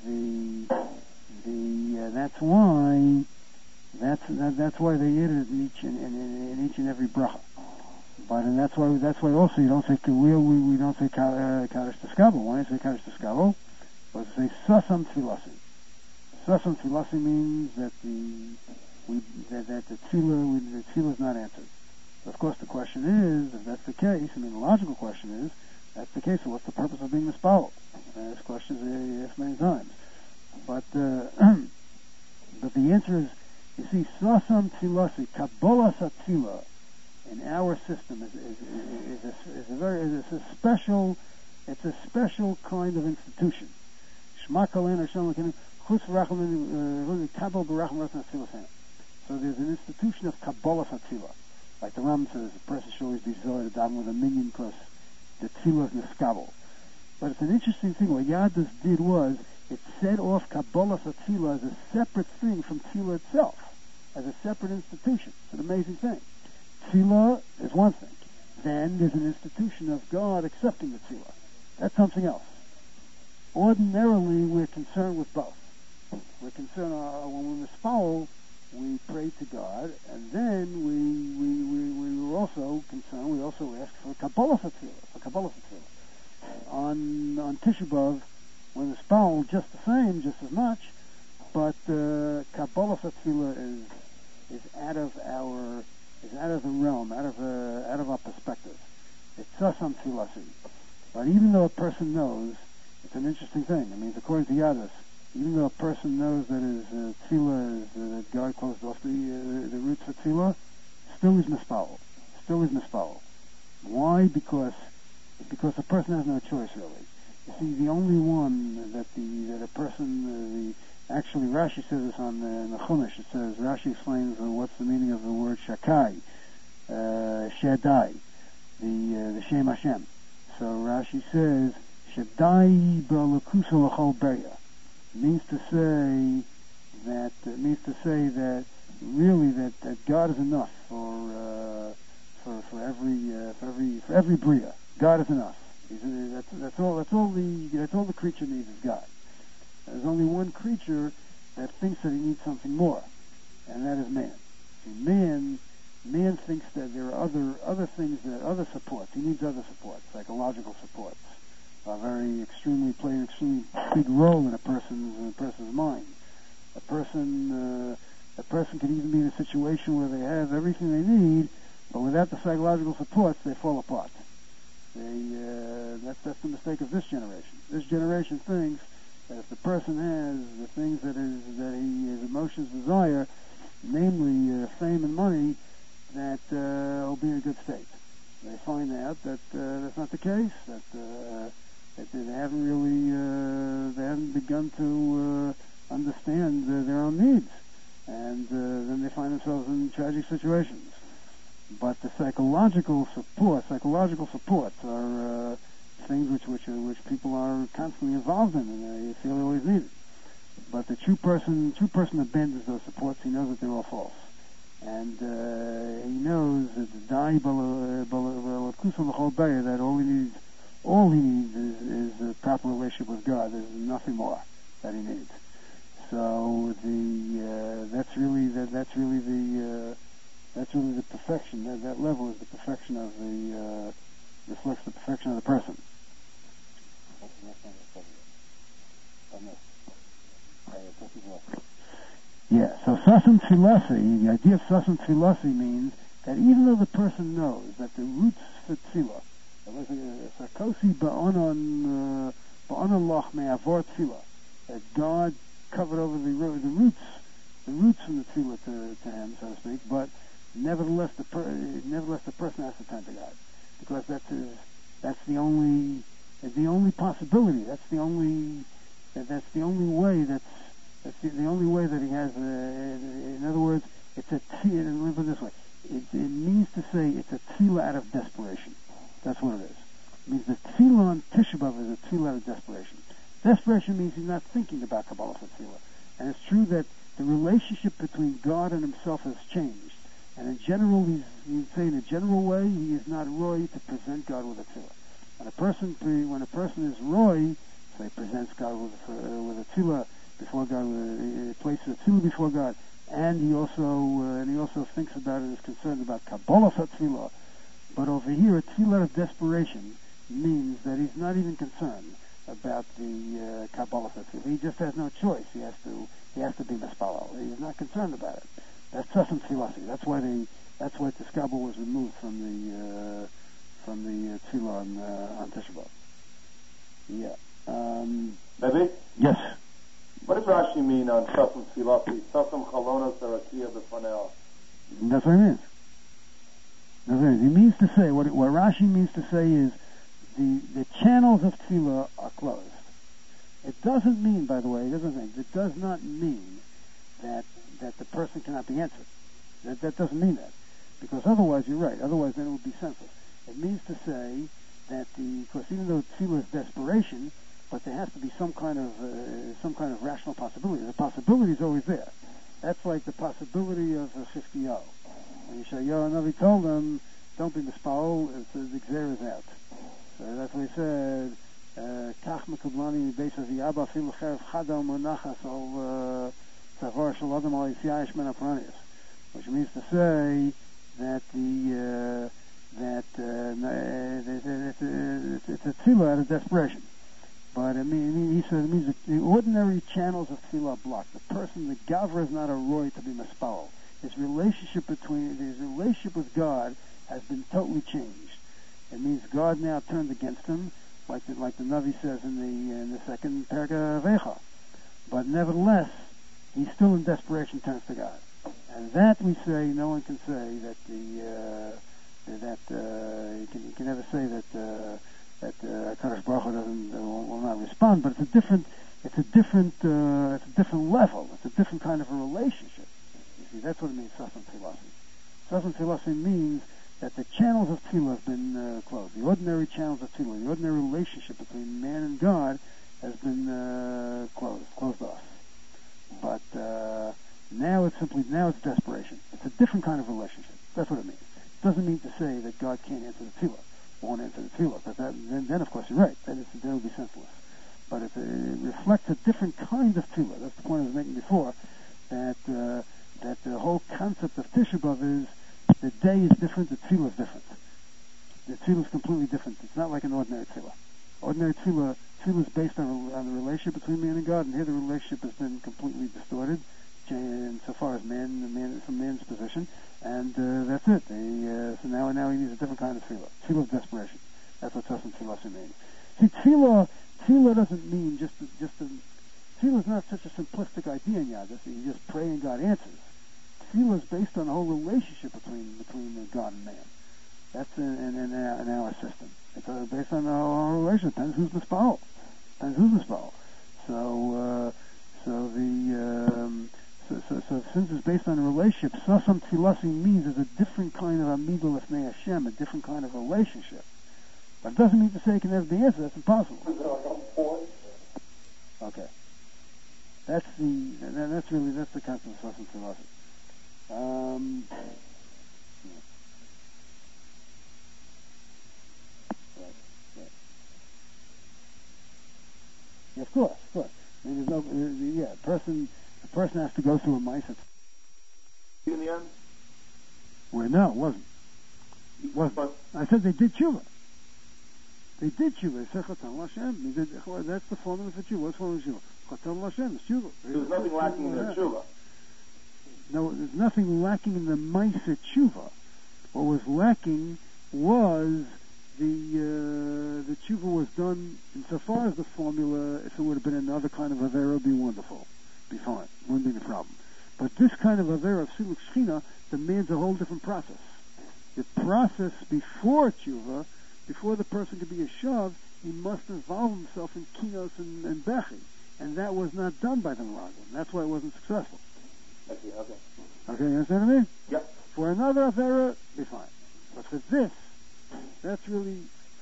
that's why they did it in each and every bracha. But and that's why also you don't say we don't say Kaddish Teskabel. Why do you say Kaddish Teskabel? But to say Sasam Tfilasi. Sasam Tfilasi means that the tefillah is not answered. So of course the question is, if that's the case, the logical question is, that's the case, so what's the purpose of being mispalled? This question is asked many times. But the answer is, you see, Sasam Tfilasi, Kabbalah Satfila, in our system is a special kind of institution. Shema Kolen Hashem Elokeinu Chutz V'Rachamim Kabbalah B'Rachamim V'Rachamim Tfilas. So there's an institution of Kabbalah Satfila. Like the Ram says, the person should always be zohar to daven with a minion because the tefillah is neskabel. But it's an interesting thing. What Yadus did was, it set off Kabbalah Satfila as a separate thing from tefillah itself, as a separate institution. It's an amazing thing. Tefillah is one thing. Then there's an institution of God accepting the tefillah. That's something else. Ordinarily, we're concerned with both. We're concerned when we misfoul, we pray to God, and then we were also concerned. We also ask for Kabbalah Tefillah. On Tisha B'Av, when it's foul, just the same, just as much, but Kabbalah Tefillah is out of the realm, out of our perspective. It's Sasam Tfilasi. But even though a person knows, it's an interesting thing. I mean, according to Yadus, even though a person knows that his tefillah is that God closed off the roots for tefillah, still is misfoul. Why? Because a person has no choice really. You see, the only one that a person actually Rashi says this in the Chumash. It says Rashi explains what's the meaning of the word Shakai, Shaddai, the Shem Hashem. So Rashi says, Shadai b'alakuso l'chol beria. Means to say that really that God is enough for every bria. God is enough. That's all the creature needs is God. There's only one creature that thinks that he needs something more, and that is man. See, man thinks that there are other things, other supports. He needs other supports, psychological supports. Play an extremely big role in a person's mind. A person can even be in a situation where they have everything they need, but without the psychological supports, they fall apart. That's the mistake of this generation. This generation thinks that if the person has the things that his emotions desire, namely fame and money, that he'll be in a good state. They find out that that's not the case. That they haven't begun to understand their own needs, and then they find themselves in tragic situations. But the psychological supports are things which people are constantly involved in, and they feel they always need it. But the true person abandons those supports. He knows that they're all false, and he knows that all he needs is a proper relationship with God. There's nothing more that he needs. So that's really the perfection. That level is the perfection of reflects the perfection of the person. Yeah. So sasam tfilasi, the idea of sasam tfilasi means that even though the person knows that the roots for tefillah, sarkosi ba'onon loch me'avor tefillah, that God covered over the roots from the tefillah to him, so to speak, but nevertheless the person has to turn to God, because that's the only possibility. That's the only way that he has. In other words, it's a tefillah. Let me put it this way: it means to say it's a tefillah out of desperation. That's what it is. It means the tefillah on Tisha B'Av is a tefillah out of desperation. Desperation means he's not thinking about Kabbalah for tefillah, and it's true that the relationship between God and himself has changed. And in general, he'd say in a general way, he is not roy to present God with a tefillah. When a person is roy, so he presents God with a tefillah before God, he places a tefillah before God, and he also thinks about it, is concerned about Kabbalah for tefillah. But over here, a tefillah of desperation means that he's not even concerned about the Kabbalah for tefillah. He just has no choice. He has to be mispalal. He's not concerned about it. That's sasam tefilasi. That's why the skabel was removed from the tefillah on Tisha B'Av. Yeah. Maybe? Yes. What does Rashi mean on sasam tefilasi? Sasam chalonos arakia b'fanel. That's what it means. He means to say what Rashi means to say is the channels of tefillah are closed. It doesn't mean, by the way, it does not mean that the person cannot be answered. That doesn't mean that, because otherwise you're right. Otherwise, then it would be senseless. It means to say that because even though tefillah is desperation, but there has to be some kind of rational possibility. The possibility is always there. That's like the possibility of a 50-0. When Yeshayahu Navi told them, "Don't be mispal," the gzer is out. So that's what he said. Kach mekublani beis aviyaba filu cherv chadam monachas al tavar shel adam al yisyayish men apranius, which means to say that it's a tefillah out of desperation. But he said it means that the ordinary channels of tefillah are blocked. The person, the gavra, is not a roy to be mispal. His relationship with God has been totally changed. It means God now turned against him, like the Navi says in the second paragraph of Eicha. But nevertheless, he still in desperation turns to God, and that we say no one can say that you can never say that Kadosh Baruch Hu will not respond. But it's a different level. It's a different kind of a relationship. You see, that's what it means. Sasam Tefilasi. Sasam Tefilasi means that the channels of tefillah have been closed. The ordinary channels of tefillah, the ordinary relationship between man and God has been closed off. But now it's desperation. It's a different kind of relationship. That's what it means. It doesn't mean to say that God can't answer the tefillah, won't answer the tefillah. But then of course you're right. Then it would be senseless. But it reflects a different kind of tefillah. That's the point I was making before. That the whole concept of Tisha B'Av is the day is different, the tefillah is different. The tefillah is completely different. It's not like an ordinary tefillah. Ordinary tefillah is based on the relationship between man and God, and here the relationship has been completely distorted, so far as from man's position, and that's it. So now he needs a different kind of tefillah. Tefillah of desperation. That's what Tzasam Tefillah means. See, tefillah doesn't mean just tefillah is not such a simplistic idea in Yadus that you just pray and God answers. Tefillah is based on a whole relationship between God and man. That's in our system. It's based on our relationship. Depends who's mispal. So since it's based on a relationship, Tzasam Tefillah means there's a different kind of amidah lefnei Hashem, a different kind of relationship. But it doesn't mean to say it can never be answered. That's impossible. Okay. That's the concept of Tzasam Tefillah. Yeah, of course. I mean, a person has to go through a ma'aseh. In the end? Well, no, it wasn't. I said they did tshuva. They said Chatan L'Hashem. That's the formula for tshuva. What's the formula for tshuva? Chatan L'Hashem is tshuva. There was nothing lacking in their tshuva. No, there's nothing lacking in the ma'aseh tshuva. What was lacking was the tshuva was done insofar as the formula. If it would have been another kind of avera, would be wonderful, be fine, wouldn't be the problem. But this kind of avera of siluk shechina demands a whole different process. The process before tshuva, before the person could be a shav, he must involve himself in kinos and bechi, and that was not done by the Meraglim. That's why it wasn't successful. Okay. Okay, you understand what I mean? Yep. For another avera, be fine. But for this, that's really...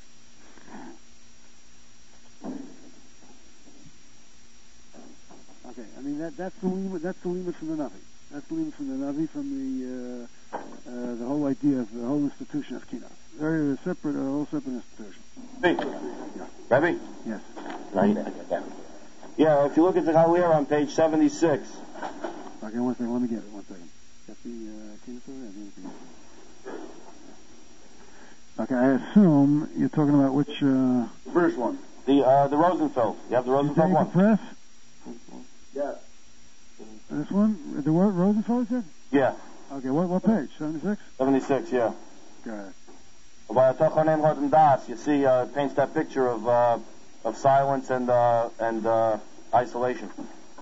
Okay, I mean that's the limit from the Navi. That's the limit from the Navi, from the whole idea of the whole institution of Kinas. Very separate, a whole separate institution. Hey, Rabbi? Yes. Yeah, if you look at the Chalir on page 76. Okay, one second, let me get it, one second. Got the Kinas over there? Okay, I assume you're talking about which... First one. The Rosenfeld. You have the Rosenfeld one? Press? Yes. This one? The Rosenfeld, you said? Yeah. Okay, what page? 76? 76, yeah. Got it. By Atachanem Hodem Das, you see, paints that picture of silence and isolation.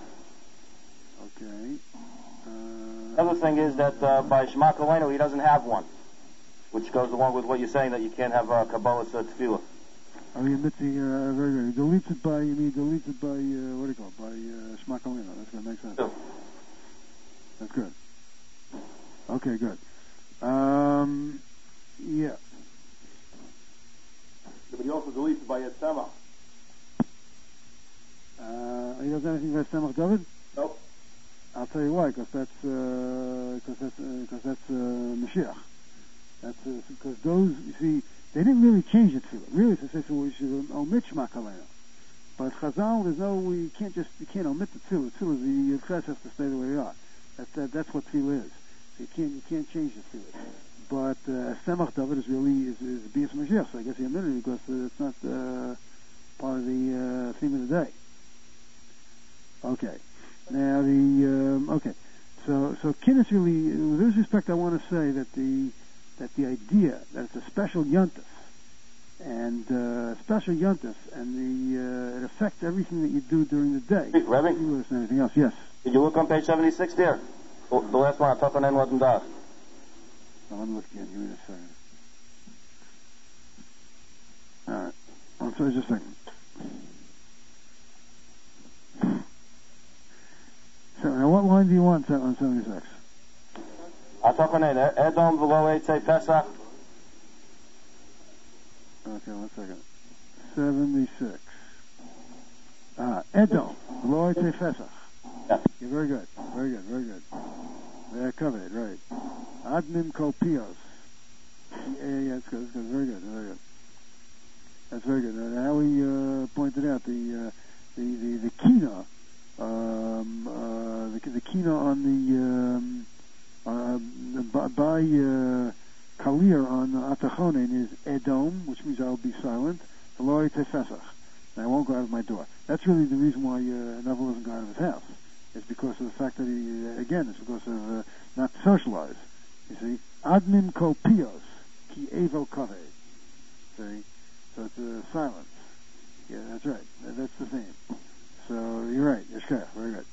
Okay. Another thing is that by Shema Kolenu, he doesn't have one, which goes along with what you're saying, that you can't have Kabbalah's tefillah. Oh, you admit the, very good. He deletes it by, what do you call it, by Shema Kolenu. That's good, makes sense. Yeah. That's good. Okay, good. Yeah. But he also deletes it by Yetzemach. He doesn't have anything by Tzemach David? Nope. I'll tell you why, because that's Mashiach. That's because those, you see, they didn't really change it to it. Really, to say, so we should omit Shema Kolenu. But Chazal, you can't omit the tefillah. The tefillah, the Yevches has to stay the way they are. That's what tefillah is. So you can't change the tefillah. But Tzemach David is Bias Mashiach, so I guess he omitted it because it's not part of the theme of the day. Okay. Now so Kinnis really, with this respect, I want to say that the idea that it's a special yontif and it affects everything that you do during the day. Hey, Rabbi? You listen anything else? Yes. Did you look on page 76 there? The last one, Atachanem Hodem Das. Now, let me look again. Give me a second. All right. I'll tell you just a second. So, now what line do you want on 76? Atachanem Edom v'lo Eitzei Pesach Okay, 1 second. 76. Edom, Lord Tefesach. Yeah. Yeah, very good. They're covered, right. Adnim Kopios. Yeah, that's good. Very good. That's very good. How we pointed out the kina, the kina on the by Kalir on Atachonin is Edom, which means I will be silent. Eloi Tefesach. And I won't go out of my door. That's really the reason why Neville doesn't go out of his house. It's because of the fact that it's because of not to socialize. You see, Admin Kopios, Ki Evo Kave. See? So it's silence. Yeah, that's right. That's the theme. So you're right. Yeshkach. Very good.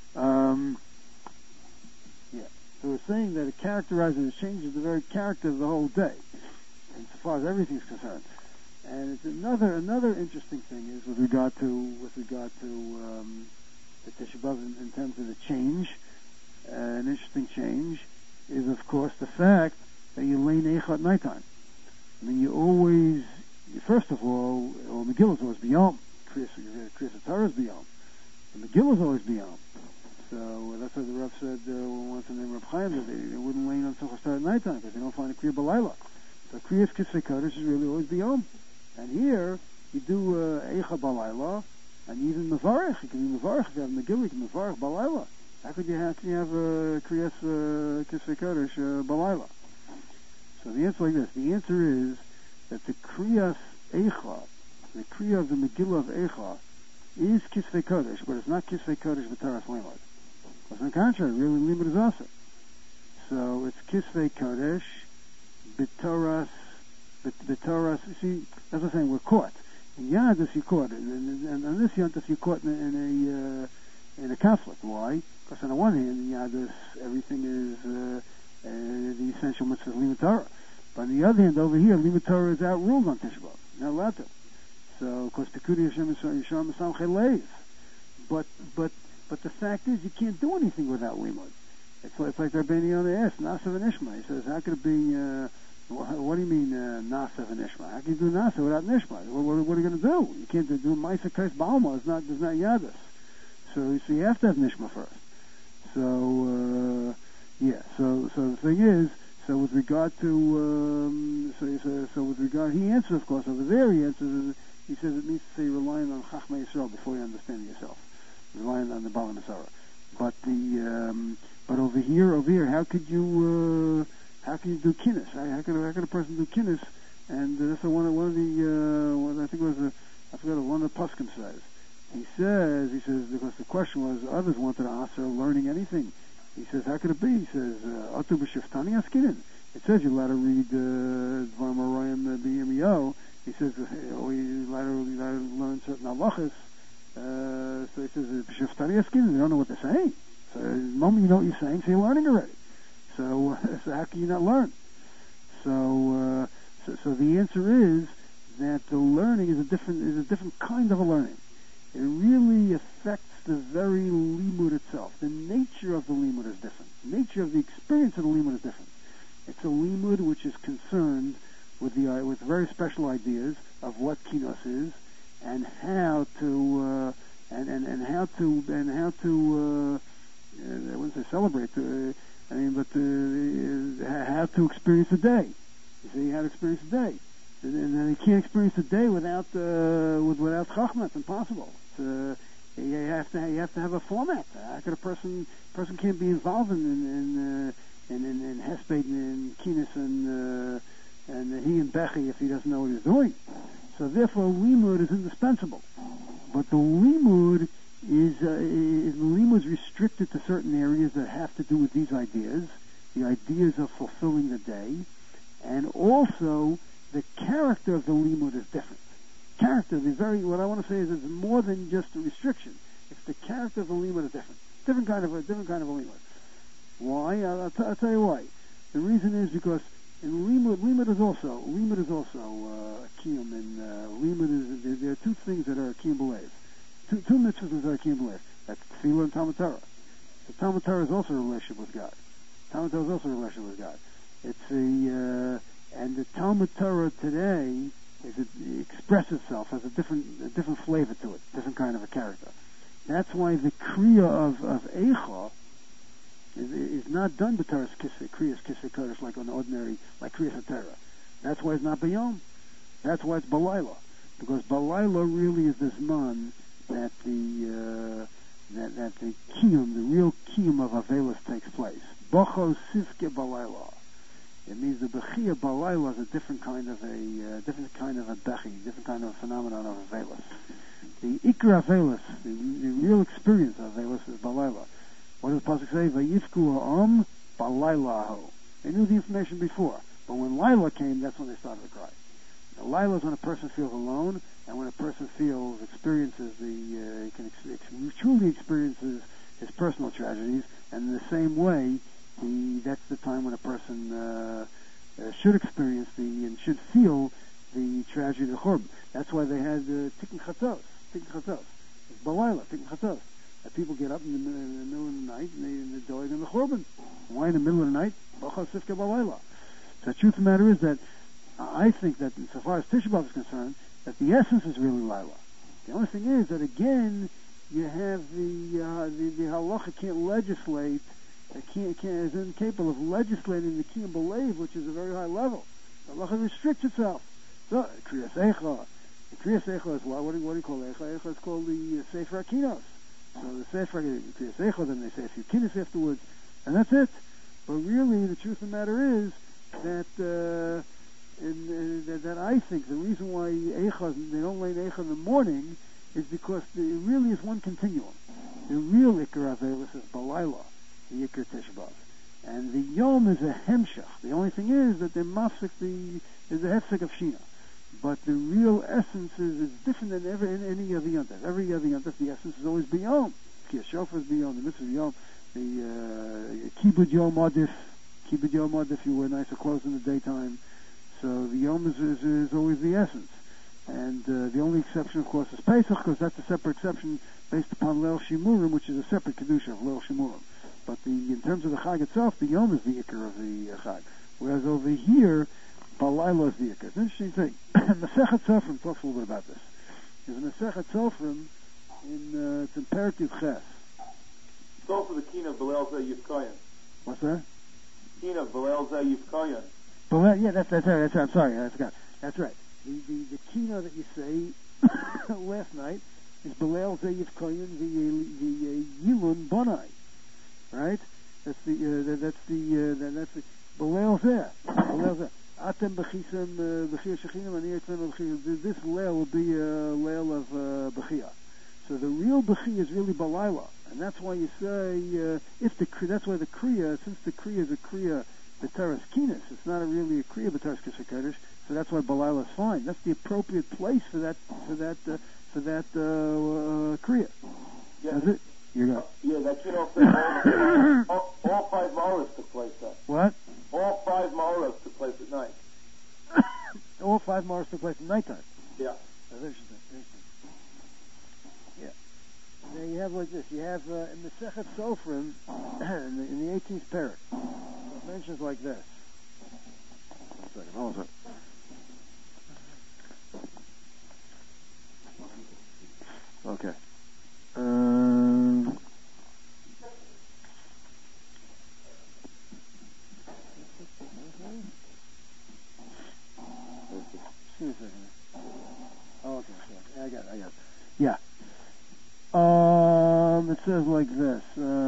Yeah. So we're saying that it characterizes, it changes the very character of the whole day, as far as everything's concerned. And it's another interesting thing is with regard to the Tisha B'Av in terms of the change. An interesting change is, of course, the fact that you lay Eicha at nighttime. I mean, first of all, Megillah is always beyond. Kriyas Torah is beyond. The Megillah is always beyond. So that's why the Rav said once in the name of Rav Chaim that they wouldn't lay on Simchas Torah at nighttime because they don't find a Kriya B'Layla. So Kriyas Kisvei Kodesh is really always beyond. And here, you do Eicha B'Layla, and even Mevarech. You can do Mevarech. If you have Megillah, you can Mevarech B'Layla. How can you have Kriyas Kisvei Kodesh B'Layla? So the answer is like this. The answer is that the Kriyas Eicha, the Kriya of the Megillah of Eicha, is Kisvei Kodesh, but it's not Kisvei Kodesh B'Taras Limud. Because on the contrary, really Limud is also. So it's Kisvei Kodesh B'Taras. You see, as I'm saying, we're caught. In Yadus, you're caught. And on this Yontif, you're caught in a conflict. Why? Because on the one hand, in Yadus, everything is the essential mitzvah of Limud Torah. But on the other hand, over here, Limud Torah is outruled on Tisha B'Av. Not allowed to. So, of course, Pekudi Hashem Yisham Samchei Leiv. But the fact is, you can't do anything without Limud. It's like Rabbeinu Yonah asked, Nasav and Ishma. He says, how could it be... what do you mean Nasa and Nishma? How can you do Nasa without Nishma? What are you going to do? You can't do Ma'aseh Kais Ba'alma. It's not Yadus. So you have to have Nishma first. So the thing is, so with regard to he answers, of course, over there he answers. He says it means to say relying on Chachmei Yisrael before you understand yourself, relying on the Baal Masara. But but over here, how could you do kinnis? How could a person do kinnis? And that's one of the I think it was I forgot one of the Poskim says. He says because the question was others wanted to ask her learning anything. He says how could it be? He says Atu b'shiftani askinin. It says you're allowed to read Dvar Marayim b'Yirmiyahu. He says you're allowed to learn certain halachas. So he says b'shiftani askinin. They don't know what they're saying. So the moment you know what you're saying, so you're learning already. So how can you not learn? So the answer is that the learning is a different kind of a learning. It really affects the very limud itself. The nature of the limud is different. The nature of the experience of the limud is different. It's a limud which is concerned with very special ideas of what kinos is and how to I wouldn't say celebrate. How to experience a day. You see, how to experience a day. And you can't experience a day without Chachma. It's impossible. You have to have a format. How could a person can't be involved in Hesped and Kinis and he and Bechi if he doesn't know what he's doing. So therefore, limud is indispensable. But the limud is restricted to certain areas that have to do with these ideas, the ideas of fulfilling the day, and also the character of the limud is different. Character is what I want to say is it's more than just a restriction. It's the character of the limud is different. Different kind of a limud. Why? I'll tell you why. The reason is because in limud is also a kiyum, and limud is there are two things that are a kiyum b'leiv. Two mitzvahs that are a kiyum b'leiv. That's tefillah and Talmud Torah. The Talmud Torah is also a relationship with God. Talmud Torah is also a relationship with God. It's and the Talmud Torah today it expresses itself, has a different flavor to it, different kind of a character. That's why the kriya of Eicha is not done b'teres kriyas kisei kodesh like an ordinary, like kriyas hatera. That's why it's not b'yom. That's why it's balayla, because balayla really is this man that the kiyum, the real kiyum of Avelis takes place. Bocho sivke balayla. It means the bechia balayla is a different kind of a bechi, different kind of a phenomenon of Avelis. The ikra Avelis, the real experience of Avelis is balayla. What does the pasuk say? Vayifku ha'am balaylahu. They knew the information before, but when Lila came, that's when they started to cry. Now, Lila is when a person feels alone, and when a person experiences truly experiences his personal tragedies, and in the same way, that's the time when a person should experience and should feel the tragedy of the Churban. That's why they had Tikkun Chatzos. It's Balayla, Tikkun Chatzos. People get up in the middle of the night and they're doing in the Churban. Why in the middle of the night? Bachas Sifke Balayla. So the truth of the matter is that I think that, so far as Tisha B'Av is concerned, that the essence is really Lila. The only thing is that again, you have the halacha can't legislate, is incapable of legislating the Kiyum B'Leiv, which is a very high level. The halacha restricts itself. So Kriyas Eicha. The Kriyas Eicha is what do you call Eicha? Eicha is called the Sefer Akinos. So the Sefer Kriyas Eicha, then they say a few kinnis afterwards, and that's it. But really, the truth of the matter is that that I think the reason why they don't lay Eicha in the morning is because it really is one continuum. The real Iker Avelis is Balayla, the Iker Tisha B'Av. And the Yom is a Hemshach. The only thing is that is a Hefsek of Shina. But the real essence is different than any other Yontif. Every other Yontif, the essence is always beyond. Ki Shofar is beyond, the Mitzvah is beyond, the Kibud Yom Adif, you wear nicer clothes in the daytime. So the Yom is always the essence. And the only exception, of course, is Pesach, because that's a separate exception based upon Leil Shimurim, which is a separate Kedusha of Leil Shimurim. But in terms of the Chag itself, the Yom is the Iker of the Chag. Whereas over here, Balayla is the Iker. It's an interesting thing. Masechet Sofrim talks a little bit about this. There's a Masechet Sofrim in Perek Ches. It's also the Kina of Balel Zeh Yivkayan. What's that? Kina of Balel Zeh Yivkayan. Yeah, that's right. I'm sorry, I forgot. That's right. The kina that you say last night is Balel Zeh Yivkayan the Yilun Bonai, right? That's the Balel Zeh. Atem b'chisem b'chia shechinim ani etzem b'chia. This leil will be a leil of b'chia. So the real b'chia is really Balayla, and that's why you say that's why the kriya, since the kriya is a kriya b'teres kinis, it's not really a kriya b'teres kisei, so that's why Balayla is fine. That's the appropriate place for that kriya. Yeah. That's it. You go. Yeah, that kid also all 5 Ma'oros took place then. What? All 5 Ma'oros took place at night. All 5 Ma'oros took place at nighttime. Yeah. That's interesting. Yeah. Now you have like this. You have in the Sechet Sofrim in the 18th parak, it mentions like this. One second. Hold on. Okay. Excuse me a second. Oh, okay. I got it. Yeah. It says like this.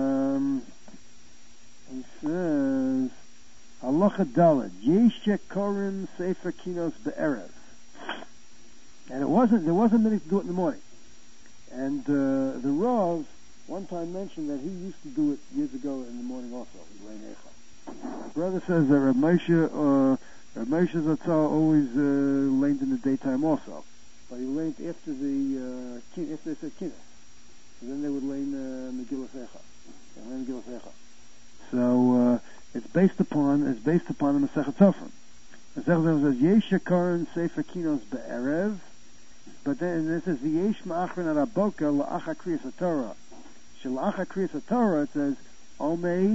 It says, Halacha Daled, Yesh Korim Sefer Kinos Be'erev. And there wasn't many to do it in the morning. And the Rav one time mentioned that he used to do it years ago in the morning also. He lay Eicha. My brother says that Rav Moshe Zatzal always laned in the daytime also, but he laned after they said Kinnis. So then they would lane Megillas Eicha. So it's based upon the Masechet Sofrim. The Masechet Sofrim says Yesh Karan Sefer Kinos Be'erev. But then it says V'yesh ma'achrin araboka la'acha kriyas haTorah. Shela'acha kriyas haTorah, it says Omeid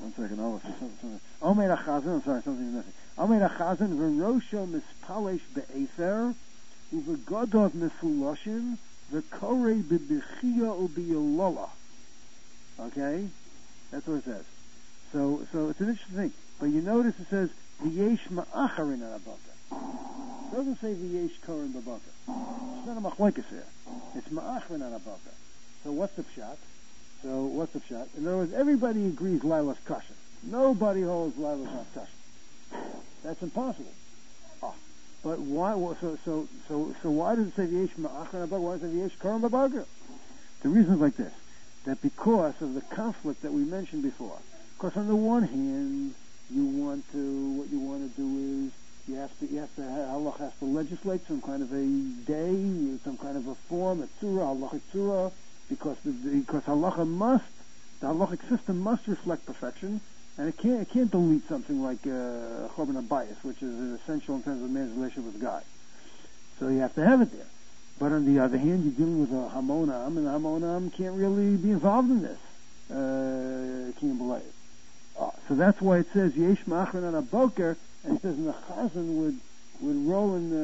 One second. Omer HaChazan. I'm sorry, something's missing. Omer HaChazan v'rosho mispalesh be'efer u'v'godov mefuloshin v'korei b'bichia u'b'yolola. Okay? That's what it says. So it's an interesting thing. But you notice it says v'yesh ma'acharin al-abaka. It doesn't say v'yesh korin b'abaka. It's not a machlokes here. It's ma'acharin al-abaka. So what's the pshat? In other words, everybody agrees Lila's kosher. Nobody holds Lila's not kosher. That's impossible. But why? So why does it say v'yesh ma'acharin al-abaka? Why does it say v'yesh korin b'abaka? The reason is like this: that because of the conflict that we mentioned before. Because on the one hand, what you want to do is Allah has to legislate some kind of a day, some kind of a form, a tzura, halachic tzura, because halacha the halachic system must reflect perfection, and it can't delete something like chorban habayis, which is essential in terms of man's relationship with God. So you have to have it there. But on the other hand, you're dealing with a hamonam, and the hamonam can't really be involved in this. Can't believe it. So that's why it says yesh ma'achrin on a boker, and it says the chazan would roll in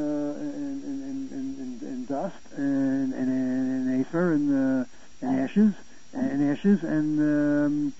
dust and afer and ashes and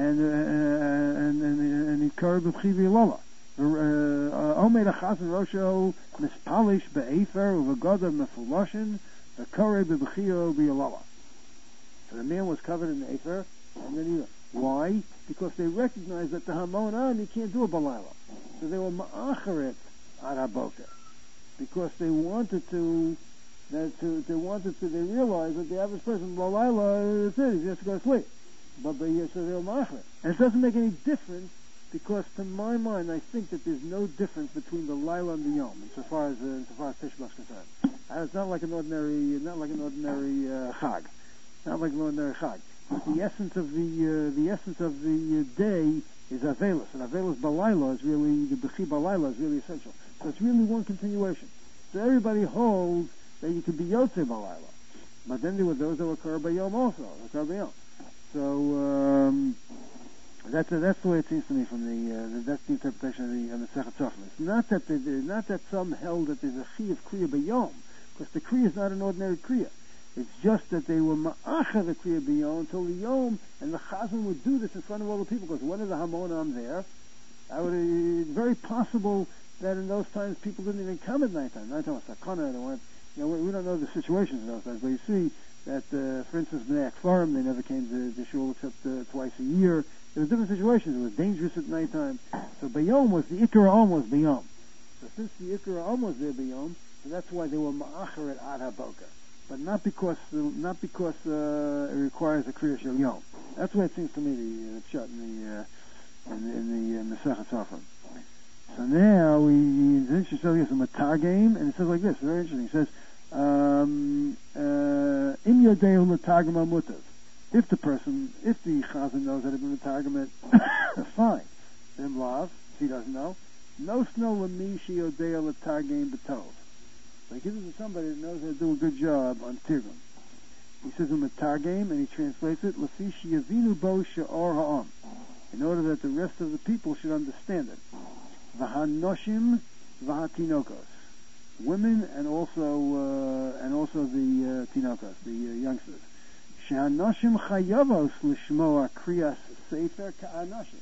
ikar b'chivi lola. Omer chazan rosho mispalish be'afer u'v'godav mefuloshin v'korei b'b'chio b'yolala. So the man was covered in the afer, and then he. Why? Because they recognized that the Hamonam you can't do a Balayla. So they were ma'acharet at Haboker. Because they wanted to, they realized that the average person, Balayla, is it, he has to go to sleep. So they were ma'acharet. And it doesn't make any difference, because to my mind, I think that there's no difference between the Laila and the Yom, so far as Tishba is concerned. It's not like an ordinary Chag. Not like an ordinary Chag. The essence of the day is Avelis, and Avelis Balayla is really, the Bechi Balayla is really essential. So it's really one continuation. So everybody holds that you could be Yotze Balayla. But then there were those that were Kar Bayom also, So that's the way it seems to me that's the interpretation of the Sechet Tzofim. It's not that some held that there's a Chi of Kriya Bayom, because the Kriya is not an ordinary Kriya. It's just that they were ma'acha the Kriya B'Yom until the Yom, and the Chazan would do this in front of all the people, because when is the Hamonam there? It's very possible that in those times people didn't even come at nighttime. Nighttime was Sakana, we don't know the situations in those times, but you see that, for instance, Bnei Akfarim, they never came to shul except twice a year. There were different situations. It was dangerous at nighttime. So B'Yom was, the Ikar Om was B'Yom. So since the Ikar Om was there B'Yom, so that's why they were ma'acher at Ad HaBoker. But not because it requires a Kriya Shel Yom. That's what it seems to me, the pshat in the Masechet Tzofim. So now it's interesting. So here's a Matagim, and it says like this. Very interesting. It says, Im Yodeu Matagim Amutav. If the Chazan knows how to be Matagim, fine. Then Lav, if he doesn't know, no snow l'mishi Yodeu Matagim B'tov. So he gives it to somebody that knows how to do a good job on Tirgum. He says in the Targum, and he translates it, Lafish Yavinu Bo She'or Ha'am, in order that the rest of the people should understand it. V'hanoshim v'hatinokos, women and also the tinokos, the youngsters. She'hanoshim chayavos l'shmoa kriyas sefer ka'anoshim.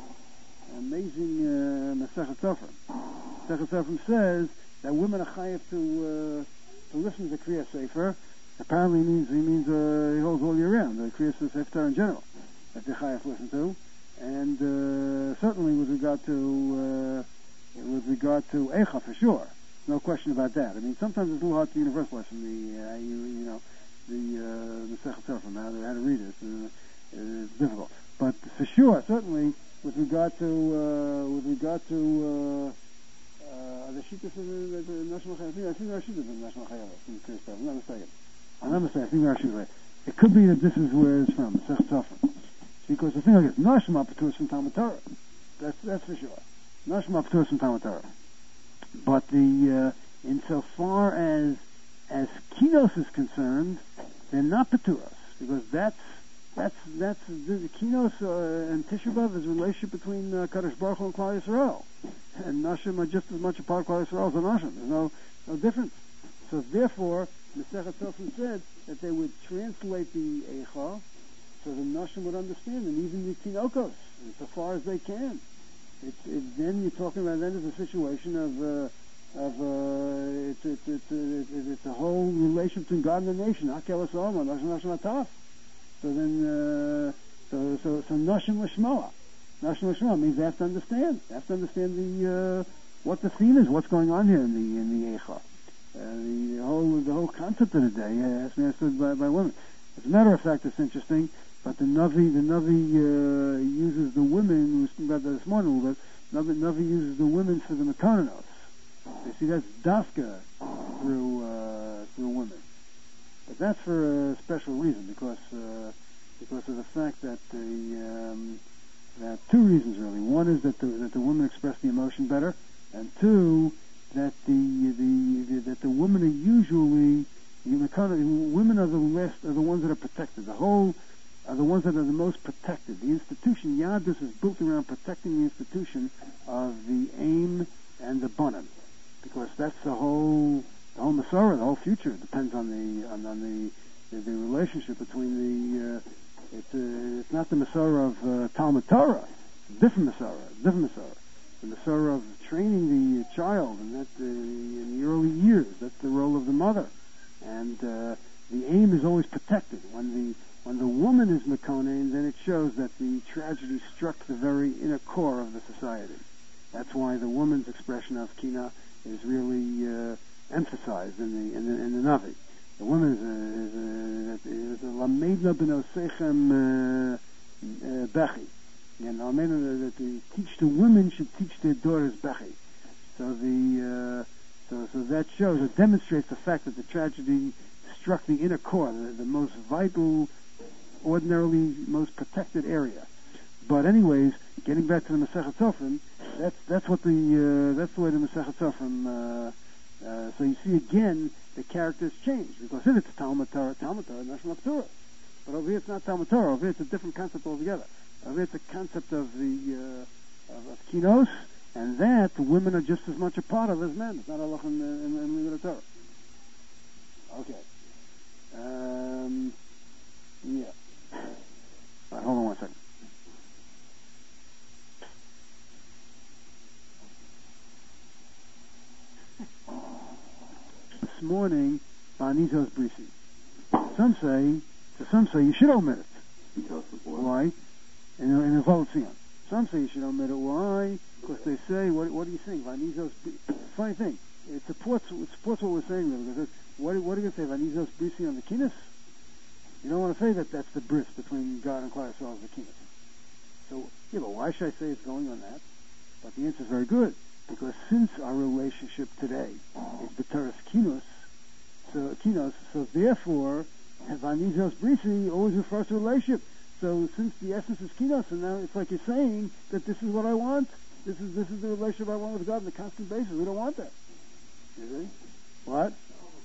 Amazing Masechet Tzofim. Masechet Tzofim says that women are chayav to listen to Kriya Sefer. Apparently he means he holds all year round, the Kriya Sefer in general, that they're chayav to listen to. And certainly with regard to Eicha, for sure. No question about that. I mean, sometimes it's a little hard to universalize from the Masechet Tzofim, how to read it. It's difficult. But for sure, certainly, with regard to the Shittas of the National Chayavah. I think there are Shittas of the National Chayavah. I'm not mistaken. I think there are Shittas. It could be that this is where it's from, Masechet Tzofim. Because the thing like this, Nashma P'turas from Talmud Torah. That's for sure. Nashma P'turas from Talmud Torah. But insofar as Kinos is concerned, they're not P'turas, because that's That's the Kinos and Tisha B'Av is a relationship between Kadosh Baruch Hu and Klal Yisrael, and Nashim are just as much a part of Klal Yisrael as the Nashim. There's no difference. So therefore, Masechet Sofrim said that they would translate the Eicha so the Nashim would understand, and even the Tinokos, so far as they can. Then you're talking about then is a situation of it's a whole relation between God and the nation. Hakel Esoma, Nashim Ataf. So then, so Nashim Lishmoa. Nashim Lishmoa means they have to understand. They have to understand the what the theme is, what's going on here in the Eicha. The whole concept of the day has to be understood by women. As a matter of fact, it's interesting. But the Navi uses the women. We spoke about that this morning a little bit. Navi uses the women for the Mekanonos. You see, that's Dafka through women. But that's for a special reason, because of the fact that that two reasons really. One is that the women express the emotion better, and two, that the women are usually women are the ones that are protected. Are the ones that are the most protected. The institution, Yadus, is built around protecting the institution of the aim and the banim, because that's the whole Masorah, the whole future depends on the relationship between it's not the Masorah of Talmud Torah, it's a different Masorah. The Masorah of training the child, and that in the early years, that's the role of the mother, and the aim is always protected. When the woman is Mekonin, then it shows that the tragedy struck the very inner core of the society. That's why the woman's expression of Kina is really emphasized in the Navi. The woman is a Lamedna ben Osechem Bechi. And that the women should teach their daughters Bechi. So that shows, it demonstrates the fact that the tragedy struck the inner core, the most vital, ordinarily most protected area. But anyways, getting back to the Masechet Sofrim, that's the way the Masechet Sofrim. So you see again the characters change, because if it's Talmud Torah, Nashim Torah. But over here it's not Talmud Torah. Over here it's a different concept altogether. Over here it's a concept of the of Kinos, and that the women are just as much a part of as men. It's not halach in the Torah. Okay. Yeah. All right, hold on one second. This morning, Banizos Brisi. Some say you should omit it. Because of what? Why? In a Voltzion. Some say you should omit it. Why? Because they say, what do you think? Vanizos Brisi. Funny thing. It supports what we're saying there. Because what are you going to say? Vanizos Brisi on the Kinas? You don't want to say that that's the bris between God and Klal Yisrael as the Kinas. So, yeah, but why should I say it's going on that? But the answer is very good. Because since our relationship today is B'Teres Kinos, so therefore, Vanizos Brisi always refers to a relationship. So since the essence is Kinos, and now it's like you're saying that this is what I want. This is the relationship I want with God on a constant basis. We don't want that. You see? What?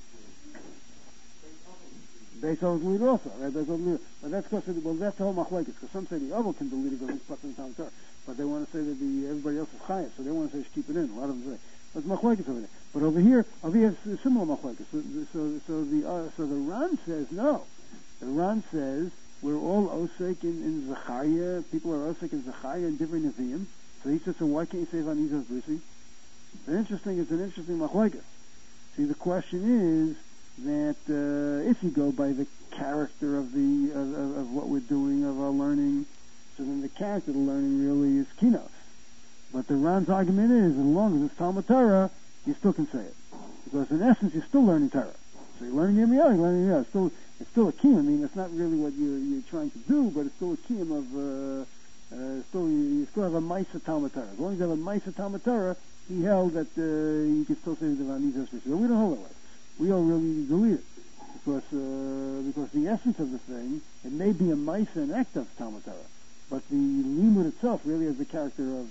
Beis Hillel delete also, right? But that's because that's the whole machlekes. Because some say the Oval can delete it because he's stuck in the Talmud Torah, but they want to say that everybody else is chayav, so they want to say keep it in. A lot of them say, but it's machlekes over there. But over here it's similar machlekes. So the Ran says no. The Ran says we're all osek in Zechariah. People are osek in Zechariah and different Nevi'im. So he says, so why can't you say Vanizos Brisi? It's an interesting machlekes. See, the question is that if you go by the character of what we're doing, of our learning, so then the character of the learning really is Kinos. But the Ran's argument is, as long as it's Talmud Torah, you still can say it. Because in essence, you're still learning Torah. So you're learning Yirmiyahu, you're learning Yirmiyahu. It's still a kiyum. I mean, it's not really what you're trying to do, but it's still a kiyum of, you still have a Maisa Talmud Torah. As long as you have a Maisa Talmud Torah, he held that you can still say the Vanizos Brisi. But we don't hold it like that. We all really delete it. Because the essence of the thing, it may be a Maisa, an act of Talmud Torah, but the limud itself really has the character of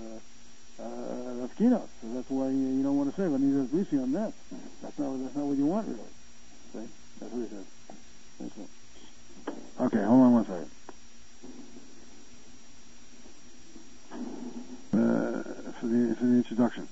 Kinos. So that's why you don't want to say Vanizos Brisi on that. That's not what you want really. See? That's what he says. Okay, hold on one second. For the introduction.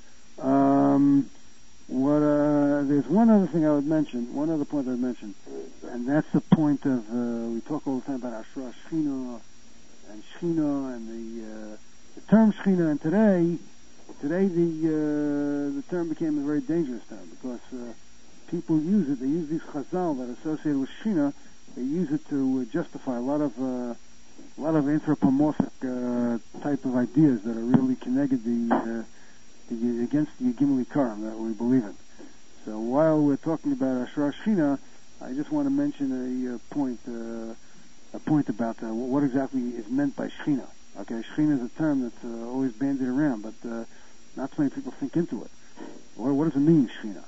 There's one other thing I would mention, one other point I would mention, and that's the point of, we talk all the time about Ashra Shechina and the term Shechina, and today the term became a very dangerous term because people use it, they use these chazal that are associated with Shechina, they use it to justify a lot of anthropomorphic type of ideas that are really connected against the Gimli Karam that we believe in. So while we're talking about Ashra Shechina, I just want to mention a point about what exactly is meant by Shechina. Okay, Shechina is a term that's always bandied around, but not so many people think into it. What does it mean, Shechina?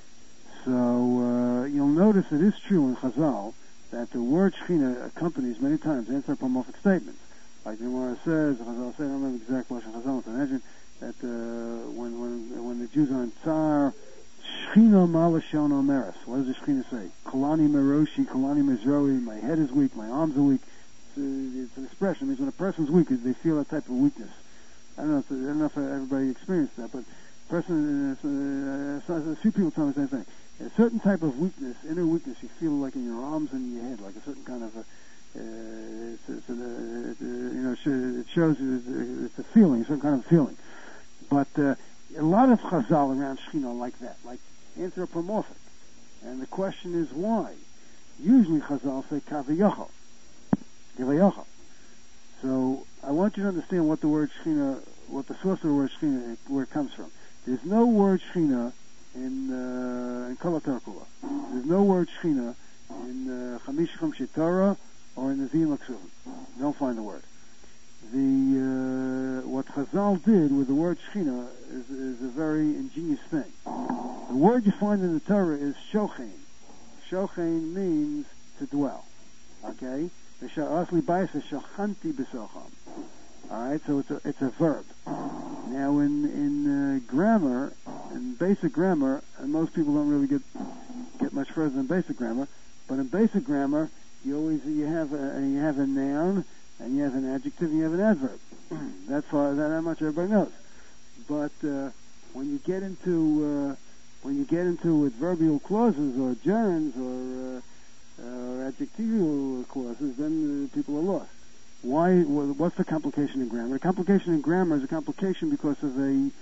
So you'll notice it is true in Chazal that the word Shechina accompanies many times anthropomorphic statements. Like the Gemara says, Chazal said, I don't remember the exact Lashon Chazal, but imagine that when the Jews are in Tsar, Shechina malashon omeres. What does the Shechina say? Kalani meroshi, kalani mezroi. My head is weak, my arms are weak. It's an expression. It means when a person's weak, they feel that type of weakness. I don't know if everybody experienced that, but a few people tell me the same thing. A certain type of weakness, inner weakness, you feel like in your arms and in your head, like a certain kind of it shows it's a feeling, a certain kind of feeling. But a lot of Chazal around Shechina are like that, like anthropomorphic. And the question is why? Usually Chazal say Kaviyachal. So I want you to understand what the word Shechina, what the source of the word Shechina, where it comes from. There's no word Shechina in Kol HaTorah. There's no word Shechina in Chamish Chomshei Torah or in the Ziyim HaKsuvim. You don't find the word. What Chazal did with the word Shechina is a very ingenious thing. The word you find in the Torah is shochein. Shochein means to dwell. Okay? Asli bayis is shochanti b'socham. Alright, so it's a verb. Now in grammar, in basic grammar, and most people don't really get much further than basic grammar, but in basic grammar, you have a noun, and you have an adjective, and you have an adverb. That much everybody knows. But when you get into adverbial clauses or gerunds or adjectival clauses, then people are lost. Why? What's the complication in grammar? The complication in grammar is a complication because of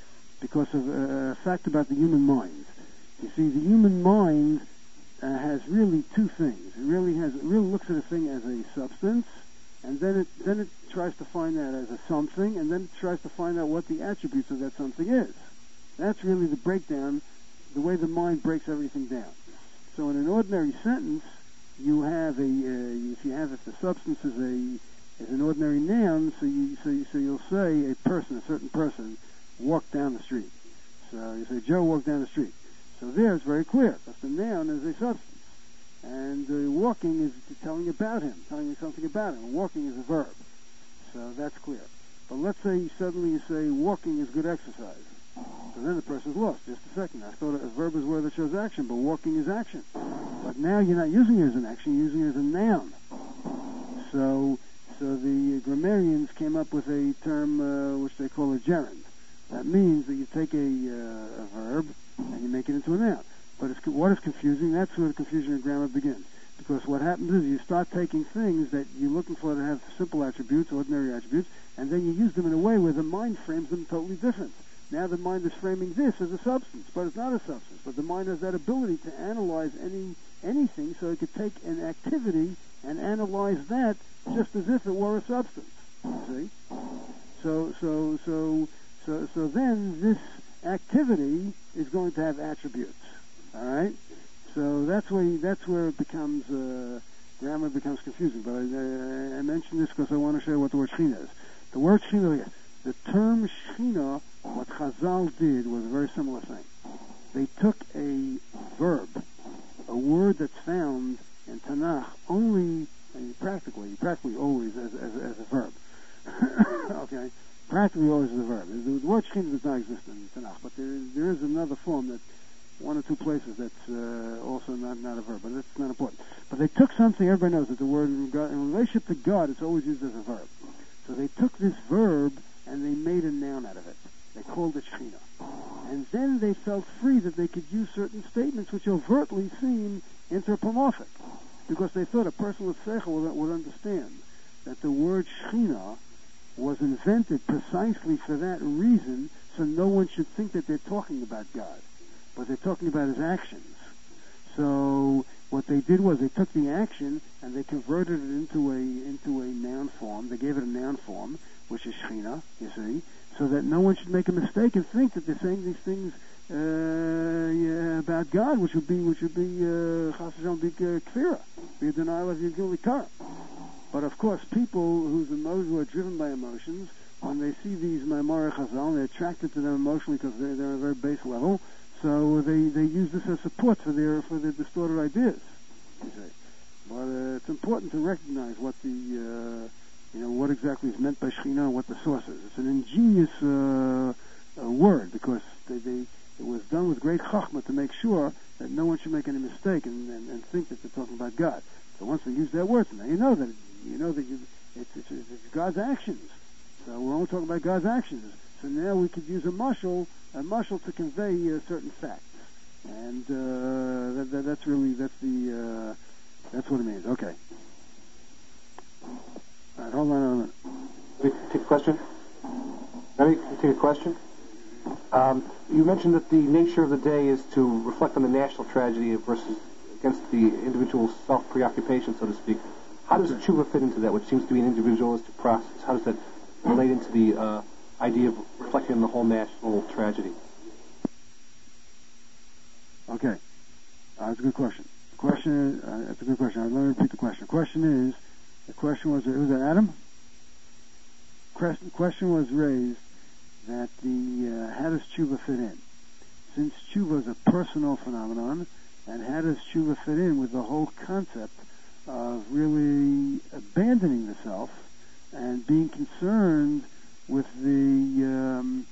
a fact about the human mind. You see, the human mind has really two things. It really looks at a thing as a substance, and then it tries to find that as a something, and then it tries to find out what the attributes of that something is. That's really the breakdown, the way the mind breaks everything down. So in an ordinary sentence, you have if the substance is an ordinary noun, so you'll say a certain person walked down the street. So you say Joe walked down the street. So there it's very clear, because the noun is a substance. And walking is telling you something about him. Walking is a verb. So that's clear. But let's say suddenly you say walking is good exercise. So then the person's lost. Just a second. I thought a verb is a word that shows action, but walking is action. But now you're not using it as an action, you're using it as a noun. So the grammarians came up with a term which they call a gerund. That means that you take a verb and you make it into a noun. But what is confusing? That's where the confusion in grammar begins. Because what happens is you start taking things that you're looking for to have simple attributes, ordinary attributes, and then you use them in a way where the mind frames them totally different. Now the mind is framing this as a substance, but it's not a substance. But the mind has that ability to analyze anything, so it could take an activity and analyze that just as if it were a substance. See? So then this activity is going to have attributes. All right. So that's where it becomes grammar becomes confusing. But I mentioned this because I want to show you what the word Shechina is. The word Shechina, the term Shechina, what Chazal did was a very similar thing. They took a verb, a word that's found in Tanakh only, practically always as a verb. Okay, practically always as a verb. The word Shechina does not exist in Tanakh, but there is another form that one or two places that's also not a verb, but that's not important. But they took something, everybody knows that the word in relationship to God, it's always used as a verb. So they took this verb and they made a noun out of it. They called it Shechina. And then they felt free that they could use certain statements which overtly seem anthropomorphic, because they thought a person with seichel would understand that the word Shechina was invented precisely for that reason, so no one should think that they're talking about God, but they're talking about his actions. So what they did was they took the action and they converted it into a noun form. They gave it a noun form, which is Shechina, you see, so that no one should make a mistake and think that they're saying these things about God, which would be chas v'shalom, be kfira, be a denial of Yigul Ikar. But of course, people whose emotions who are driven by emotions, when they see these Maimar Chazal, they're attracted to them emotionally because they're on a very base level. So they use this as support for their distorted ideas. You see. But it's important to recognize what what exactly is meant by Shechina and what the source is. It's an ingenious word, because it was done with great chachma to make sure that no one should make any mistake and think that they're talking about God. So once we use that word, so now you know that it's God's actions. So we're only talking about God's actions. So now we could use a mashal to convey certain facts, and that's what it means. Okay. All right, hold on a minute. Let me take a question. You mentioned that the nature of the day is to reflect on the national tragedy versus against the individual self-preoccupation, so to speak. How does tshuva fit into that, which seems to be an individualistic process? How does that relate into the idea of reflecting on the whole national tragedy? Okay. That's a good question. That's a good question. Let me repeat the question. The question was, who's that, Adam? The question was raised that how does tshuva fit in? Since tshuva is a personal phenomenon, and how does tshuva fit in with the whole concept of really abandoning the self and being concerned with the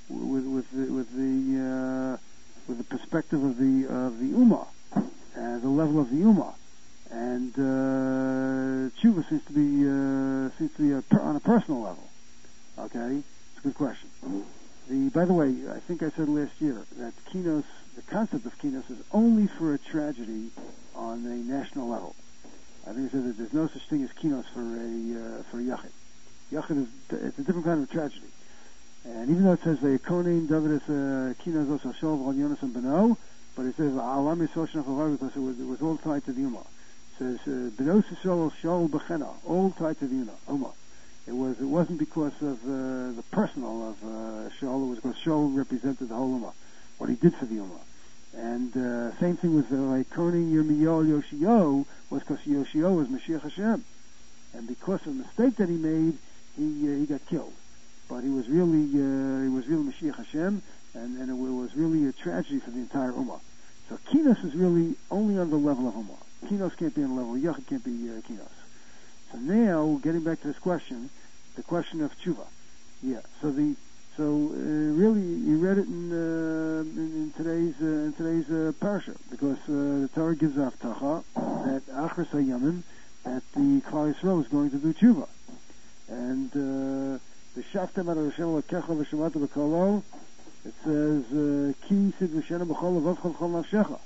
perspective of the ummah, the level of the ummah, and tshuva seems to be on a personal level. Okay, it's a good question. By the way, I think I said last year that the concept of kinos is only for a tragedy on a national level. I think I said that there's no such thing as kinos for a yachid. Yachid it's a different kind of tragedy. And even though it says Konin David is kinos also shol v'al Yonas and Beno, but it says Alam Yisrael Shnach because it was all tied to the Ummah. It says Beno Yisrael shol b'chena, all tied to the Ummah. It wasn't because of the personal of Shaul. It was because Shaul represented the whole Ummah, what he did for the Ummah. And same thing with Konin Yirmiyahu Yoshio was because Yoshio was Mashiach Hashem, and because of the mistake that he made, he got killed. But he was really Mashiach Hashem, and it was really a tragedy for the entire Ummah. So Kinos is really only on the level of Ummah. Kinos can't be on the level of Yachid, can't be Kinos. So now, getting back to this question, the question of tshuva. Yeah. So really, you read it in today's parsha, because the Torah gives aftacha that achras hayamim, that the Klal Yisrael is going to do tshuva, and the shaftem ad Hashem lekecha v'shemata b'kolo. It says ki sid v'shena b'chol v'avchol chol nafshecha.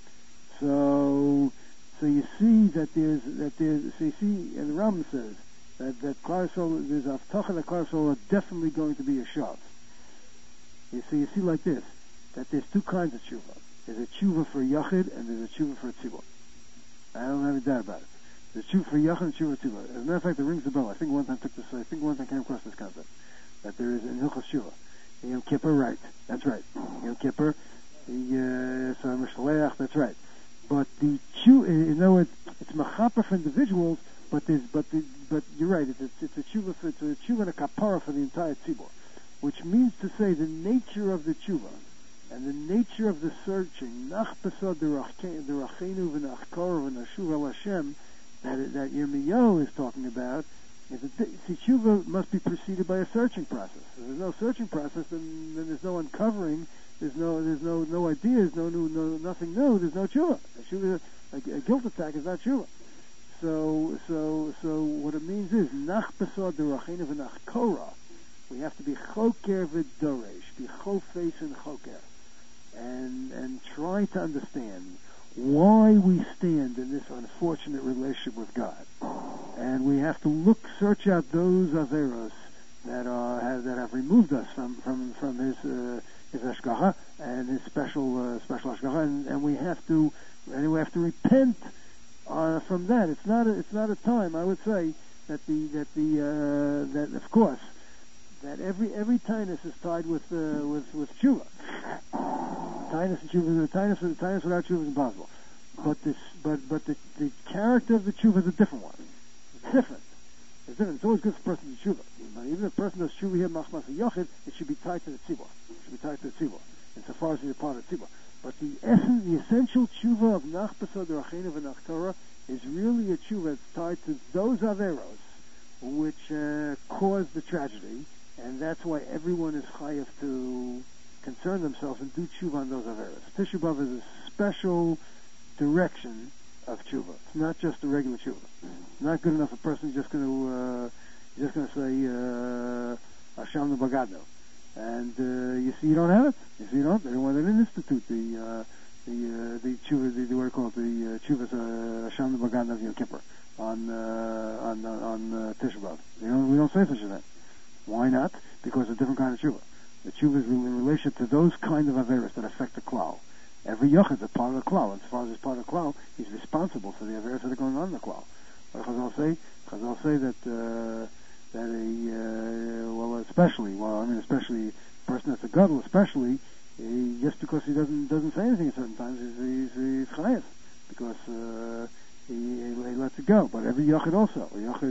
So you see that there's so you see, and the Rambam says that Klal Yisrael, there's aftacha that Klal Yisrael are definitely going to be a shav. So you see like this, that there's two kinds of tshuva. There's a tshuva for yachid and there's a tshuva for tzibur. I don't have a doubt about it. There's tshuva for yachid and tshuva for tzibur. As a matter of fact, it rings the bell. I think one time came across this concept, that there is in Hilchos Tshuva. Yom Kippur, right? That's right. Yom Kippur, so Mishleach, that's right. But the tshuva, it's machaper for individuals, but you're right. It's a tshuva and a kapara for the entire tzibur, which means to say the nature of the tshuva and the nature of the searching, nach pesod derachenu v'nachkor v'nashuv el Hashem, that Yirmiyahu is talking about, is that tshuva must be preceded by a searching process. If there's no searching process, then there's no uncovering there's no ideas, nothing new. There's no tshuva. A guilt attack is not tshuva. So what it means is nach besod derachinu v'nach korah. We have to be choker v'doresh, be chofes and choker, and try to understand why we stand in this unfortunate relationship with God. And we have to search out those averos that have removed us from his hashgacha and his special hashgacha, and we have to repent from that. It's not a time, I would say, that of course that every tainus is tied with tshuva. Tainus and tshuva, tainus without tshuva is impossible. But the character of the tshuva is a different one. It's different. It's always good for a person to do tshuva. But even if a person does tshuva here, machmas yochid, it should be tied to the tzibur. It should be tied to the tzibur, insofar as he's a part of the tzibur. But the essential tshuva of nach besod derachinu v'nach Torah is really a tshuva that's tied to those averos which cause the tragedy, and that's why everyone is chayav to concern themselves and do tshuva on those averos. Tisha B'Av is a special direction of tshuva. It's not just a regular tshuva. It's not good enough a person just going to say Hashem Bagadno, and you see you don't have it. You see you don't. They didn't institute the tshuva, the what do you call it, the tshuvas Hashem Bagadno of Yom Kippur on Tisha B'Av. We don't say such a thing. Why not? Because it's a different kind of tshuva. The tshuva is in relation to those kind of averos that affect the klal. Every yochid is a part of the klal, and as far as he's part of the klal, he's responsible for the averos that are going on in the klal. What Chazal say? Chazal say that especially a person that's a gadol, especially just because he doesn't say anything at certain times, he's chayav because he lets it go. But every yochid also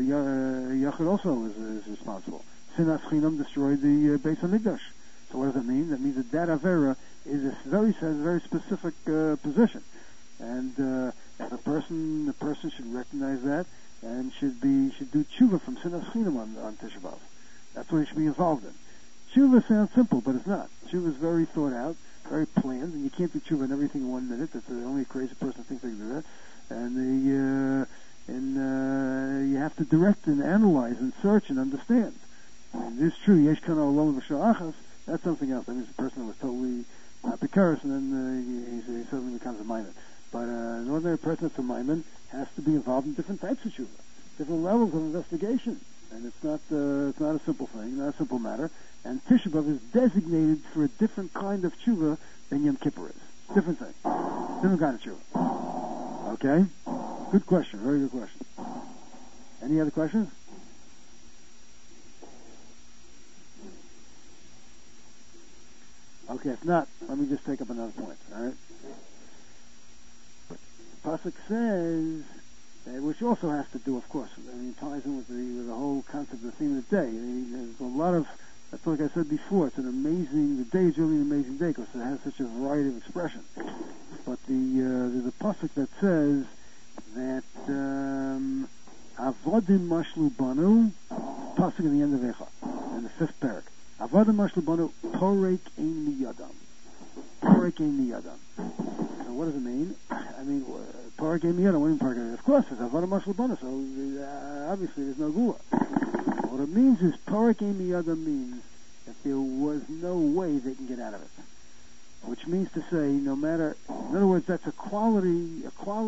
is responsible. Sinas Chinam destroyed the Beis Hamikdash. So what does that mean? That means that avera is a very specific position, and the person should recognize that and should do tshuva from Sinas Chinam on Tisha B'Av. That's what he should be involved in. Tshuva sounds simple, but it's not. Tshuva is very thought out, very planned, and you can't do tshuva on everything in 1 minute. That's only a crazy person thinks they can do that. And you have to direct and analyze and search and understand. I mean, it's true. Yesh kana olam v'sha'achas. That's something else. That means the person was totally picarious, and then he suddenly becomes a maimed. But an ordinary person that's a maimed has to be involved in different types of tshuva, different levels of investigation, and it's not a simple thing, not a simple matter. And Tisha B'Av is designated for a different kind of tshuva than Yom Kippur is. Different thing, different kind of tshuva. Okay, good question, very good question. Any other questions? Okay, if not, let me just take up another point, all right? Pasuk says, which also has to do, of course, ties in with the whole concept, the theme of the day. There's a lot of, that's like I said before, the day is really an amazing day because it has such a variety of expression. But there's a pasuk that says that Avodim Mashlu Banu, pasuk in the end of Echa, in the 5th parak. Avodim Mashlu Banu Porek Ein Miyadam. Porek Ein Miyadam. So what does it mean? I mean, Porek Ein Miyadam. What do you mean Porek Ein Miyadam? Of course, it's Avodim Mashlu Banu. So obviously, there's no gula. What it means is Porek Ein Miyadam means that there was no way they can get out of it. Which means to say, no matter, in other words, that's a quality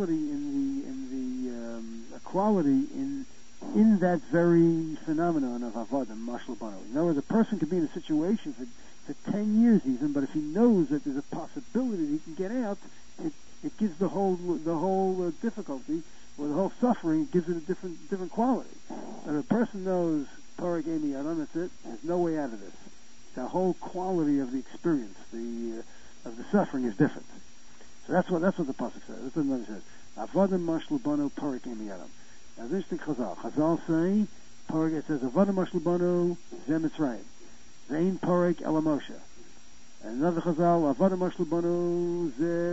in that very phenomenon of avodim mashal banu. In other words, a person could be in a situation for 10 years even, but if he knows that there's a possibility that he can get out, it gives the whole difficulty or the whole suffering, gives it a different quality. And if a person knows Parag Emi Adam, that's it. There's no way out of this. The whole quality of the experience, of the suffering is different. So that's what the pasuk says. That's what it says. Avodim mashal banu Parag Emi Adam. Now, this is Chazal. Chazal say, it says, Avodim mashal banu Zem Mitzrayim. Zain Parag Ela Moshe. And another Chazal, Avodim mashal banu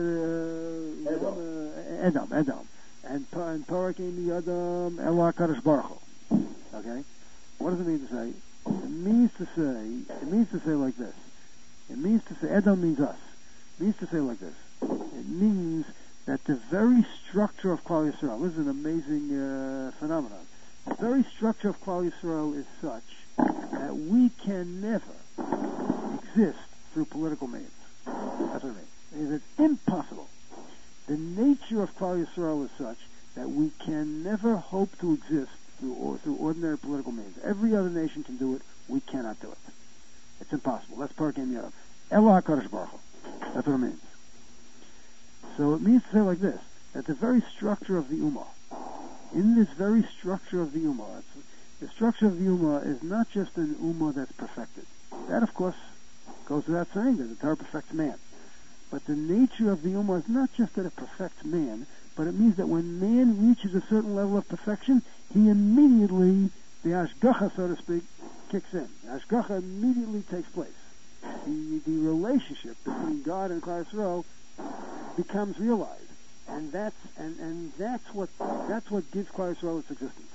Edom. And Parag Emi Adam Ela Kadosh Baruch Hu. Okay? What does it mean to say? It means to say like this, It means to say, Edom means us. It means to say like this. It means that the very structure of Klal Yisrael, this is an amazing phenomenon, the very structure of Klal Yisrael is such that we can never exist through political means. That's what I mean. It's impossible. The nature of Klal Yisrael is such that we can never hope to exist through ordinary political means. Every other nation can do it. We cannot do it. It's impossible. That's Parkim Yadav. Elah HaKadosh Baruch Hu. That's what it means. So it means to say like this, that the very structure of the Ummah, in this very structure of the Ummah, the structure of the Ummah is not just an Ummah that's perfected. That, of course, goes without saying that the Torah perfects man. But the nature of the Ummah is not just that it perfects man, but it means that when man reaches a certain level of perfection, he immediately, the Ashgacha, so to speak, kicks in. The Ashgacha immediately takes place. The relationship between God and Klal Yisrael becomes realized, and that's what gives Klal Yisrael its existence.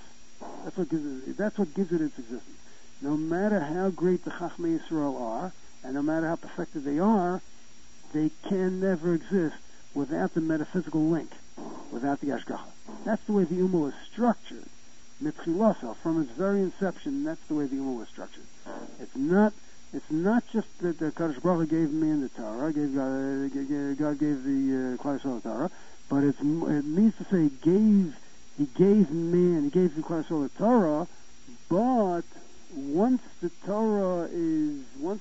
That's what gives it its existence. No matter how great the Chachmei Yisrael are, and no matter how perfected they are, they can never exist without the metaphysical link, without the Ashgacha. That's the way the Ummah was structured. Mitchilasa, from its very inception, that's the way the Ummah was structured. It's not just that the Kadosh Baruch Hu gave man the Torah, God gave the Klal Yisrael the Torah, but it means to say he gave the Klal Yisrael the Torah, but once the Torah is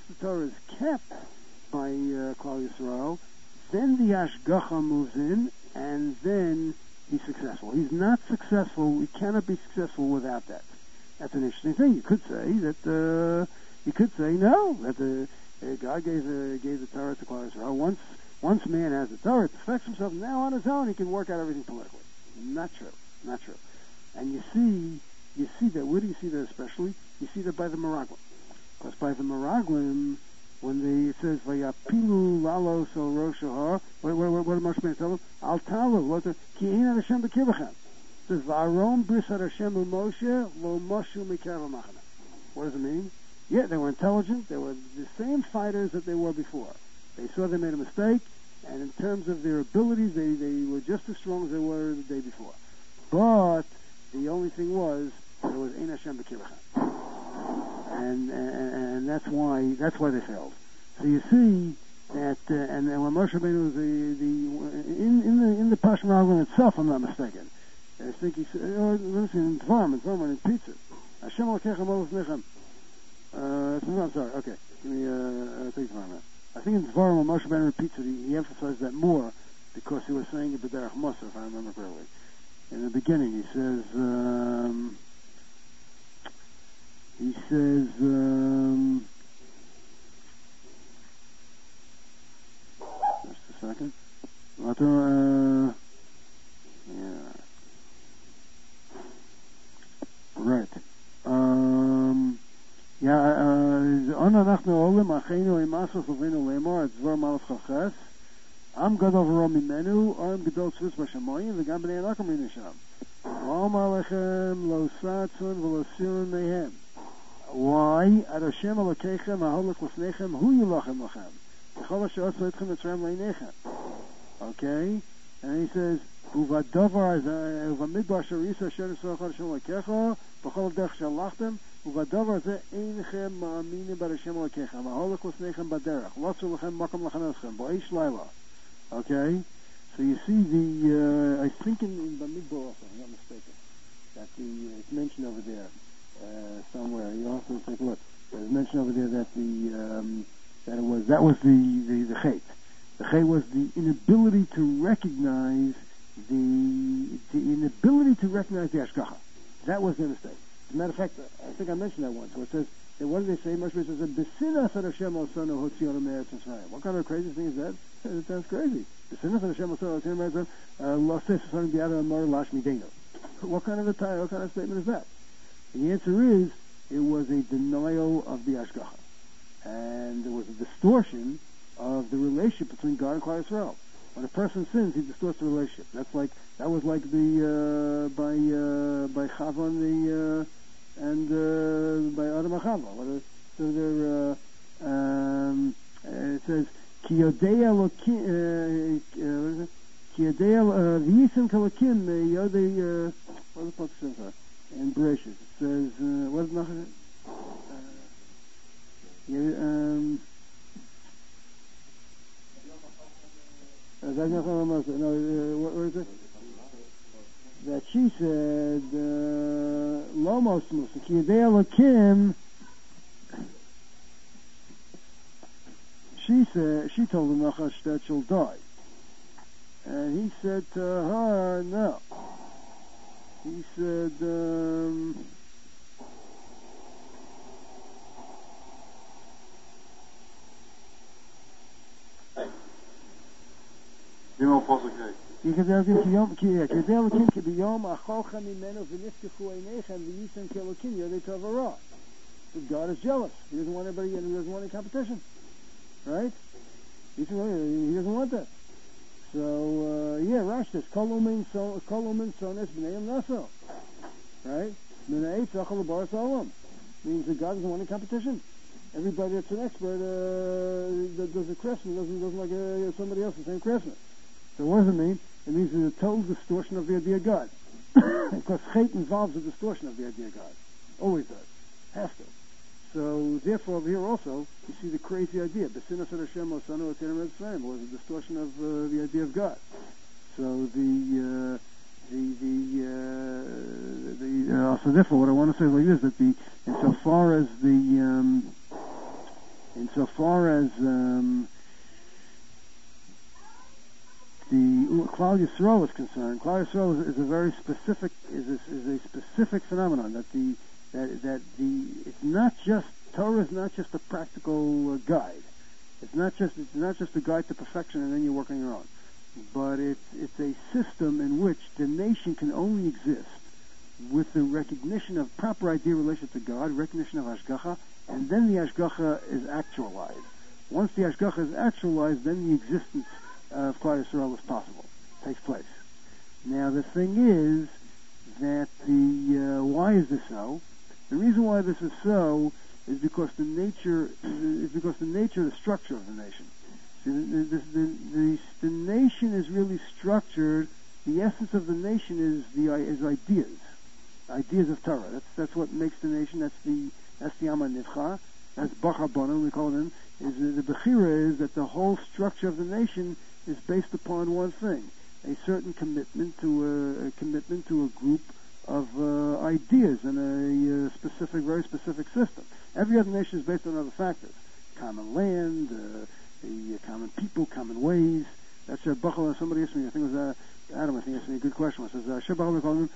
kept by Klal Yisrael, then the Ashgacha moves in, and then he's successful. He's not successful. He cannot be successful without that. That's an interesting thing. You could say that. You could say no. That God gave the Torah to Klal Yisrael. Once man has the Torah, it perfects himself. Now on his own, he can work out everything politically. Not true. Not true. And you see that. Where do you see that especially? You see that by the Meraglim. Because by the Meraglim, when it says Vayapilu Lalos El Rosh Hahar, what did Moshe Rabbeinu tell them? Al Talu, Ki Ein Hashem B'Kibachem. It says Va'aron Bris Hashem U'Moshe Lo Moshu Mikerav Machana. What does it mean? Yeah, they were intelligent. They were the same fighters that they were before. They saw they made a mistake, and in terms of their abilities, they were just as strong as they were the day before. But the only thing was there was Ein Hashem B'Kibachem. And that's why they failed. So you see that, and when Moshe Rabbeinu was in the Pash Meraglim itself, I'm not mistaken. I think he said, listen, in Dvarim, in Pizza, Hashem Elokecha Molech Nechem. I'm sorry. Okay, give me take Dvarim. I think in Dvarim, when Moshe Rabbeinu repeats it, he emphasized that more because he was saying it b'derech Moshe, if I remember correctly. In the beginning, he says. Just a second. Right. Am gadol v'ro mimenu, or am gadol tzvus b'shamoyim, v'gam b'nei anakom rinisham. V'omar lechem lo satzun v'lo sirun mehem. Why? Ad Hashem Elokeichem ha'holech l'fnechem hu yilachem lachem. V'chol asher otzlo etchem etzrem le'inechem. Okay? And he says, Uvadavar uvamidbar asher yisa asher yisrael chad Hashem Elokecha v'chol derech shalachtem uvadavar ze einchem ma'aminim b'ad Hashem Elokeichem ha'holech l'fnechem b'derech l'otzu lachem makom l'chaneschem bo'esh laila. Okay? So you see I think in Bamidbar also, I'm not mistaken, that it's mentioned over there. Somewhere. You also take a look. There's mention over there that that was the chait. The chait was the inability to recognize the Ashgacha. That was their mistake. As a matter of fact, I think I mentioned that once. So it says, what did they say? Moshe says, "B'sinas Hashem Osanu Hotzionu Me'eretz Mitzrayim." What kind of crazy thing is that? It sounds crazy. B'sinas Hashem Osanu Hotzionu Me'eretz Mitzrayim. Lo Seis Osanu B'Yad Amar Lash Midenu. What kind of statement is that? And the answer is, it was a denial of the Ashgacha. And there was a distortion of the relationship between God and Klal Yisrael. When a person sins, he distorts the relationship. That was like by Chava and by Adam and Chava. says, Ki yodei Elokim, Ki yodei v'yisem kalakim yodei, what does the Pasuk say? In Bereshit, it says, what is Nachar? What is it? That she said, Lomos Musa, Ki yodei Elokim. She told the Nachash that she'll die. And he said to her, no. He said, God is jealous. He doesn't want anybody, and he doesn't want any competition. Right? He doesn't want that. So, Rashi says, Kolumin sones b'neim naso. Right? Minei tzachal l'bar salam. Means that God doesn't want any competition. Everybody that's an expert that does a craftsman doesn't like somebody else, the same craftsman. So what does it mean? It means it's a total distortion of the idea of God. Because hate involves a distortion of the idea of God. Always does. Has to. So, therefore, over here also, you see the crazy idea. B'sinas ad Hashem osanu etenim etzraim was a distortion of the idea of God. So so therefore, what I want to say is like this: that insofar as the Klal Yisrael is concerned, Klal Yisrael is a very specific a specific phenomenon that it's not just Torah is not just a practical guide. It's not just a guide to perfection and then you work on your own. But it's a system in which the nation can only exist with the recognition of proper idea related to God, recognition of Hashgacha, and then the Hashgacha is actualized. Once the Hashgacha is actualized, then the existence of Klal Yisrael is possible, takes place. Now the thing is that why is this so? The reason why this is so is because the nature, the structure of the nation. See, the nation is really structured. The essence of the nation is ideas of Torah. That's what makes the nation. That's the Amma Nivcha. That's Bachar Bana, we call it in. The Bechira is that the whole structure of the nation is based upon one thing: a certain commitment to a group of ideas in a very specific system. Every other nation is based on other factors: common land, the common people, common ways. That's Bachal. Somebody asked me, I think it was Adam. I think asked me a good question. It says Bachal Bachal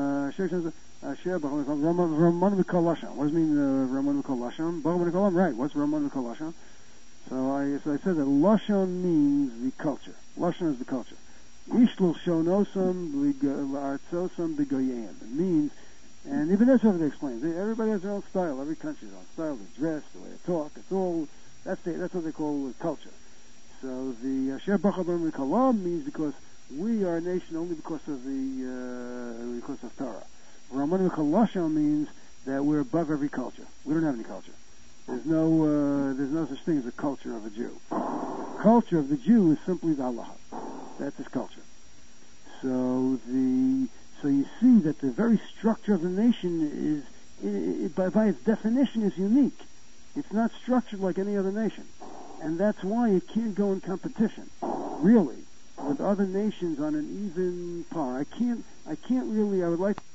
Raman Mikol Lashon. What does it mean Raman Mikol Lashon? Bachal Mikol. Right. What's Raman Mikol Lashon? So I said that Lashon means the culture. Lashon is the culture. Ishlul shonosam artzosam begoyim. It means, and even that's what they explain. Everybody has their own style. Every country has their own style. They dress, the way they talk. It's all that's what they call culture. So the Asher Bachar B'Nei Kalam means because we are a nation only because of Torah. Raman Mikol means that we're above every culture. We don't have any culture. There's no such thing as a culture of a Jew. Culture of the Jew is simply the Allah. That's his culture. So you see that the very structure of the nation is, by its definition, is unique. It's not structured like any other nation, and that's why it can't go in competition, really, with other nations on an even par. I can't really. I would like